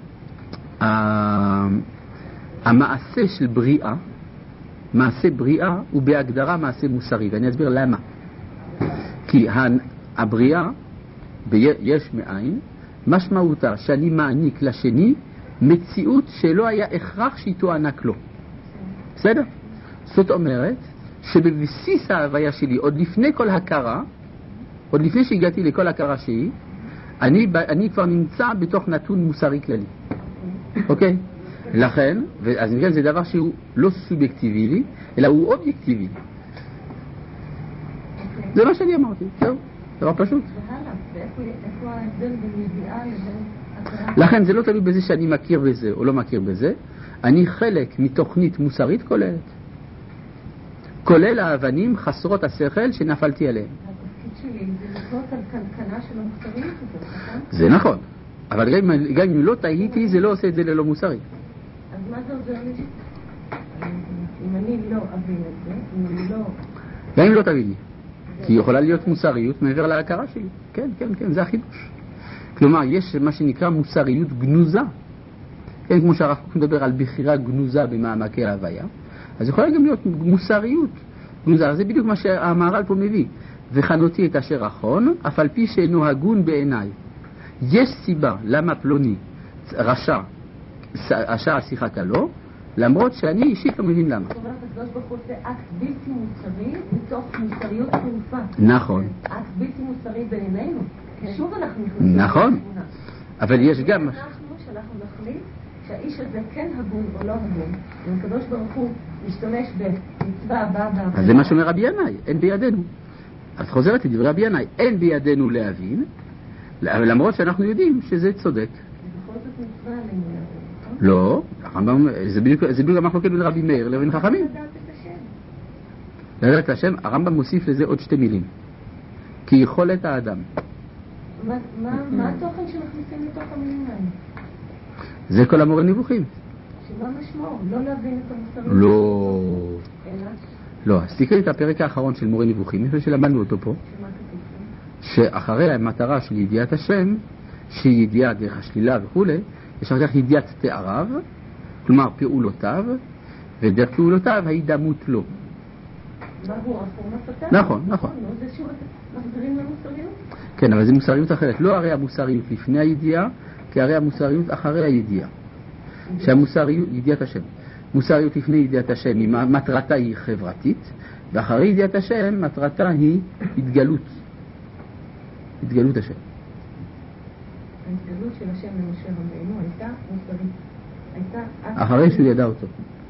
המעשה של בריאה, מעשה בריאה הוא בהגדרה מעשה מוסרי, ואני אסביר למה. כי הבריאה, יש מאין, משמעותה שאני מעניק לשני מציאות שלא היה הכרח שהיא תוענק לו. בסדר? זאת אומרת שבבסיס ההוויה שלי, עוד לפני כל הכרה, עוד לפני שהגעתי לכל הכרה שהיא, אני, אני כבר נמצא בתוך נתון מוסרי כללי. אוקיי? לכן, אז נראה זה דבר שהוא לא סובייקטיבי לי, אלא הוא אובייקטיבי. זה מה שאני אמרתי, זהו, דבר פשוט. איפה ההבדל בין ידיעה לבין הכרה? לכן זה לא תלוי בזה שאני מכיר בזה או לא מכיר בזה, אני חלק מתוכנית מוסרית כוללת. כולל האבנים חסרות השכל שנפלתי עליהן. התפקיד שלי זה לקרות על קנקנה של המוסריות הזאת, נכון? זה נכון, אבל גם, גם אם לא תהיתי זה לא עושה את זה ללא מוסרי. אז מה זה עוזר לי? אם אני לא אבין את זה, אם אני לא... גם אם לא תביני. כי יכולה להיות מוסריות מעבר להכרה שלי. כן, כן, כן, זה החידוש. כלומר, יש מה שנקרא מוסריות גנוזה. כן, כמו שהרב קוק מדבר על בחירה גנוזה במעמקי ההוויה. אז יכולה גם להיות מוסריות גנוזה. זה בדיוק מה שהמהר"ל פה מביא. וחנותי את אשר אחון, אף על פי שאינו הגון בעיניי. יש סיבה למה פלוני רשע, השעה שיחקה לו, למרות שאני אישית לא מבין למה. זאת אומרת, הקדוש ברוך הוא עושה אקט בלתי מוסרי מתוך מוסריות תרופה. נכון. אקט בלתי מוסרי בעינינו. שוב אנחנו נכנסים. נכון. אבל יש גם... אנחנו, שאנחנו נחליט שהאיש הזה כן הגון או לא הגון. אם הקדוש ברוך הוא משתמש במצווה הבאה בעבודה. אז זה מה שאומר רבי ינאי, אין בידינו. אז חוזרת לדברי רבי ינאי, אין בידינו להבין, למרות שאנחנו יודעים שזה צודק. בכל זאת מצווה עלינו להבין. לא, זה בדיוק המחלוקת בין רבי מאיר לבין חכמים. לדעת את השם. לדעת את השם, הרמב"ם מוסיף לזה עוד שתי מילים. כי יכולת האדם. מה התוכן שמכניסים לתוך המילים האלה? זה כל המורה נבוכים. שמה משמעו? לא להבין את המוסריות? לא. אלא? לא, אז תקראי את הפרק האחרון של מורה נבוכים, לפני שלמדנו אותו פה, שמה כתוב שם? שאחרי המטרה של ידיעת השם, שהיא ידיעה דרך השלילה וכו', יש אחר כך ידיעת תאריו, כלומר פעולותיו, ודרך פעולותיו ההידמות לו. מה הוא רחום הפתח? נכון, נכון. זה שוב מחזירים למוסריות? כן, אבל זה מוסריות אחרת. לא הרי המוסריות לפני הידיעה, כי הרי המוסריות אחרי הידיעה. שהמוסריות, ידיעת השם. מוסריות לפני ידיעת השם, מטרתה היא חברתית, ואחרי ידיעת השם, מטרתה היא התגלות. התגלות השם. ההתגלות של השם למשה רבינו הייתה מוסרית. הייתה... אחרי שהוא ידע אותו.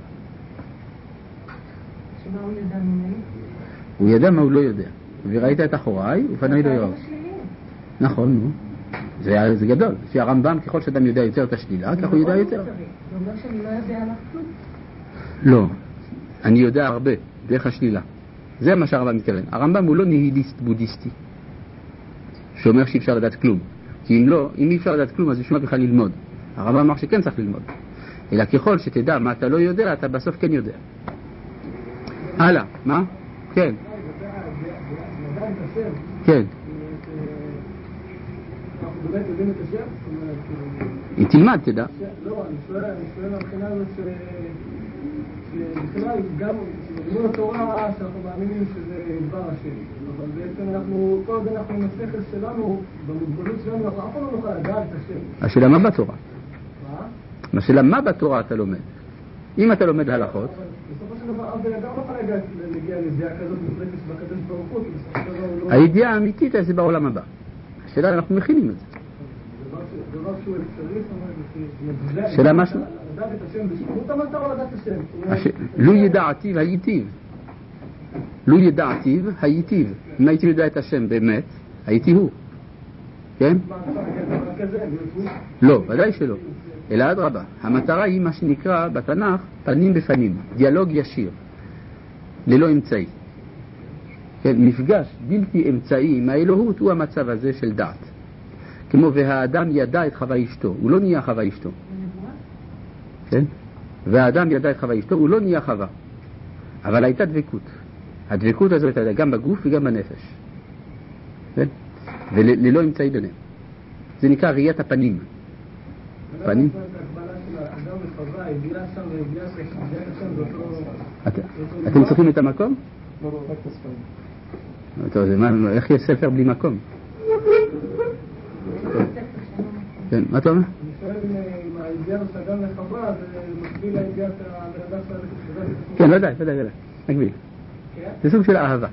שמה הוא ידע ממנו? הוא ידע מה הוא לא יודע. וראית את אחוריי, ופנוי לא יראה. נכון, נו. זה, זה גדול. לפי הרמב"ם, ככל שאדם יודע יותר את השלילה, כך הוא יודע יותר. זה אומר שאני לא יודע עליו כלום. לא. אני יודע הרבה, דרך השלילה. זה מה שהרמב"ם מתכוון. הרמב"ם הוא לא ניהיליסט בודהיסטי, שאומר שאי אפשר לדעת כלום. כי אם לא, אם אי אפשר לדעת כלום, אז בשביל מה בכלל ללמוד. הרמב"ם אמר שכן צריך ללמוד. אלא ככל שתדע מה אתה לא יודע, אתה בסוף כן יודע. הלאה, מה? כן. כן. אנחנו באמת יודעים את השם? אם תלמד, תדע. לא, אני שואל מהבחינה הזאת שבכלל גם בלימוד התורה שאנחנו מאמינים שזה דבר השם. אבל בעצם אנחנו, כל עוד אנחנו עם השכל שלנו, במוגבלות שלנו, אנחנו אף פעם לא נוכל לדעת את השם. השאלה מה בתורה? מה? השאלה מה בתורה אתה לומד? אם אתה לומד הלכות... בסופו של דבר, אף בן אדם לא יכול להגיע לידיעה כזאת מוחלטת בקדוש ברוך הוא, כי בסופו של דבר הוא לא... הידיעה האמיתית זה בעולם הבא. השאלה, אנחנו מכינים את זה. דבר שהוא אפשרי, זאת אומרת, שאלה משהו? לדעת את השם בשלמות המטרה או לדעת את השם? לו ידעתיו הייטיב. לו ידעתיו הייטיב. אם הייתי יודע את השם באמת, הייתי הוא. כן? לא, ודאי שלא. אלא אדרבה. המטרה היא מה שנקרא בתנ"ך פנים בפנים. דיאלוג ישיר. ללא אמצעי. כן, מפגש בלתי אמצעי עם האלוהות הוא המצב הזה של דעת. כמו והאדם ידע את חווה אשתו, הוא לא נהיה חווה אשתו. כן? והאדם ידע את חווה אשתו, הוא לא נהיה חווה. אבל הייתה דבקות. הדבקות הזאת הייתה גם בגוף וגם בנפש. כן? וללא אמצעי ביניהם. זה נקרא ראיית הפנים. פנים? אתם צריכים את המקום? לא, לא, רק את הספרים. טוב, זה מה, איך יש ספר בלי מקום? כן, מה אתה אומר? אני שואל אם הידיעה שאדם לחווה זה מקביל לידיעת הבן אדם של... כן, לא יודע, לא יודע, לא יודע, מקביל. זה סוג של אהבה.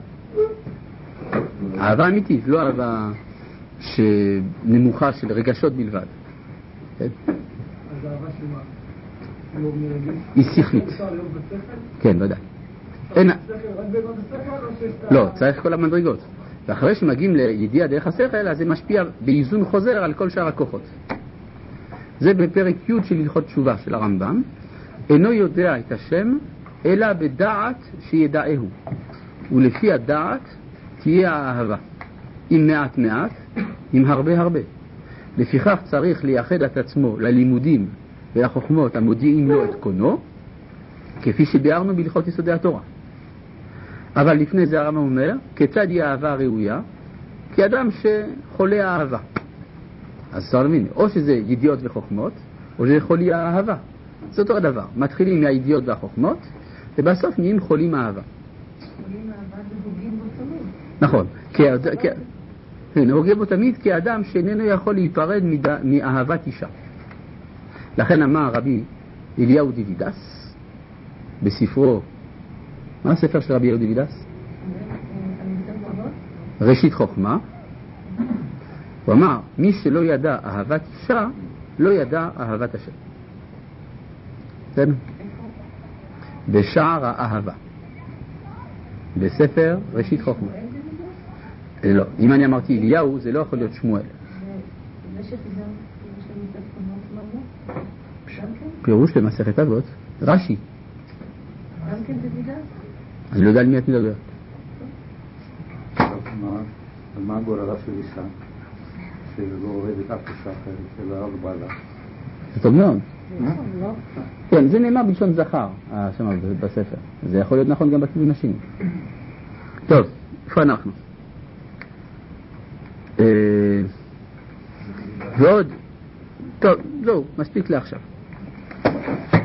אהבה אמיתית, לא אהבה שנמוכה של רגשות בלבד. אז אהבה של מה? היא שכלית. כן, לא יודע. לא, צריך כל המדרגות. ואחרי שמגיעים לידיעה דרך השכל, אז זה משפיע באיזון חוזר על כל שאר הכוחות. זה בפרק י' של הלכות תשובה של הרמב"ם. אינו יודע את השם, אלא בדעת שידעהו. ולפי הדעת תהיה האהבה. עם מעט מעט, עם הרבה הרבה. לפיכך צריך לייחד את עצמו ללימודים ולחוכמות המודיעים לו את קונו, כפי שביארנו בהלכות יסודי התורה. אבל לפני זה הרמב"ם אומר, כיצד היא האהבה ראויה? כאדם שחולה האהבה. אז צריך להבין, או שזה ידיעות וחוכמות, או שזה חולי האהבה. זה אותו הדבר. מתחילים מהידיעות והחוכמות, ובסוף נהיים חולים האהבה. חולים האהבה זה הוגים בו תמיד. נכון. כן, הוגים בו תמיד כאדם שאיננו יכול להיפרד מאהבת אישה. לכן אמר רבי אליהו דיווידס, בספרו, מה הספר של רבי אליהו דיווידס? ראשית חוכמה. הוא אמר, מי שלא ידע אהבת אישה, לא ידע אהבת השם. בסדר? בשער האהבה. בספר ראשית חוכמה. לא, אם אני אמרתי אליהו, זה לא יכול להיות שמואל. פירוש למסכת אבות, רש"י. גם כן דוידס? אני לא יודע על מי את מדברת. מה גורלה של אישה שלא עובדת אף אישה אחרת, שלא הרבה לה? זה טוב מאוד. כן, זה נאמר בלשון זכר, שם בספר. זה יכול להיות נכון גם בכיוון השני. טוב, איפה אנחנו? ועוד, טוב, זהו, מספיק לעכשיו.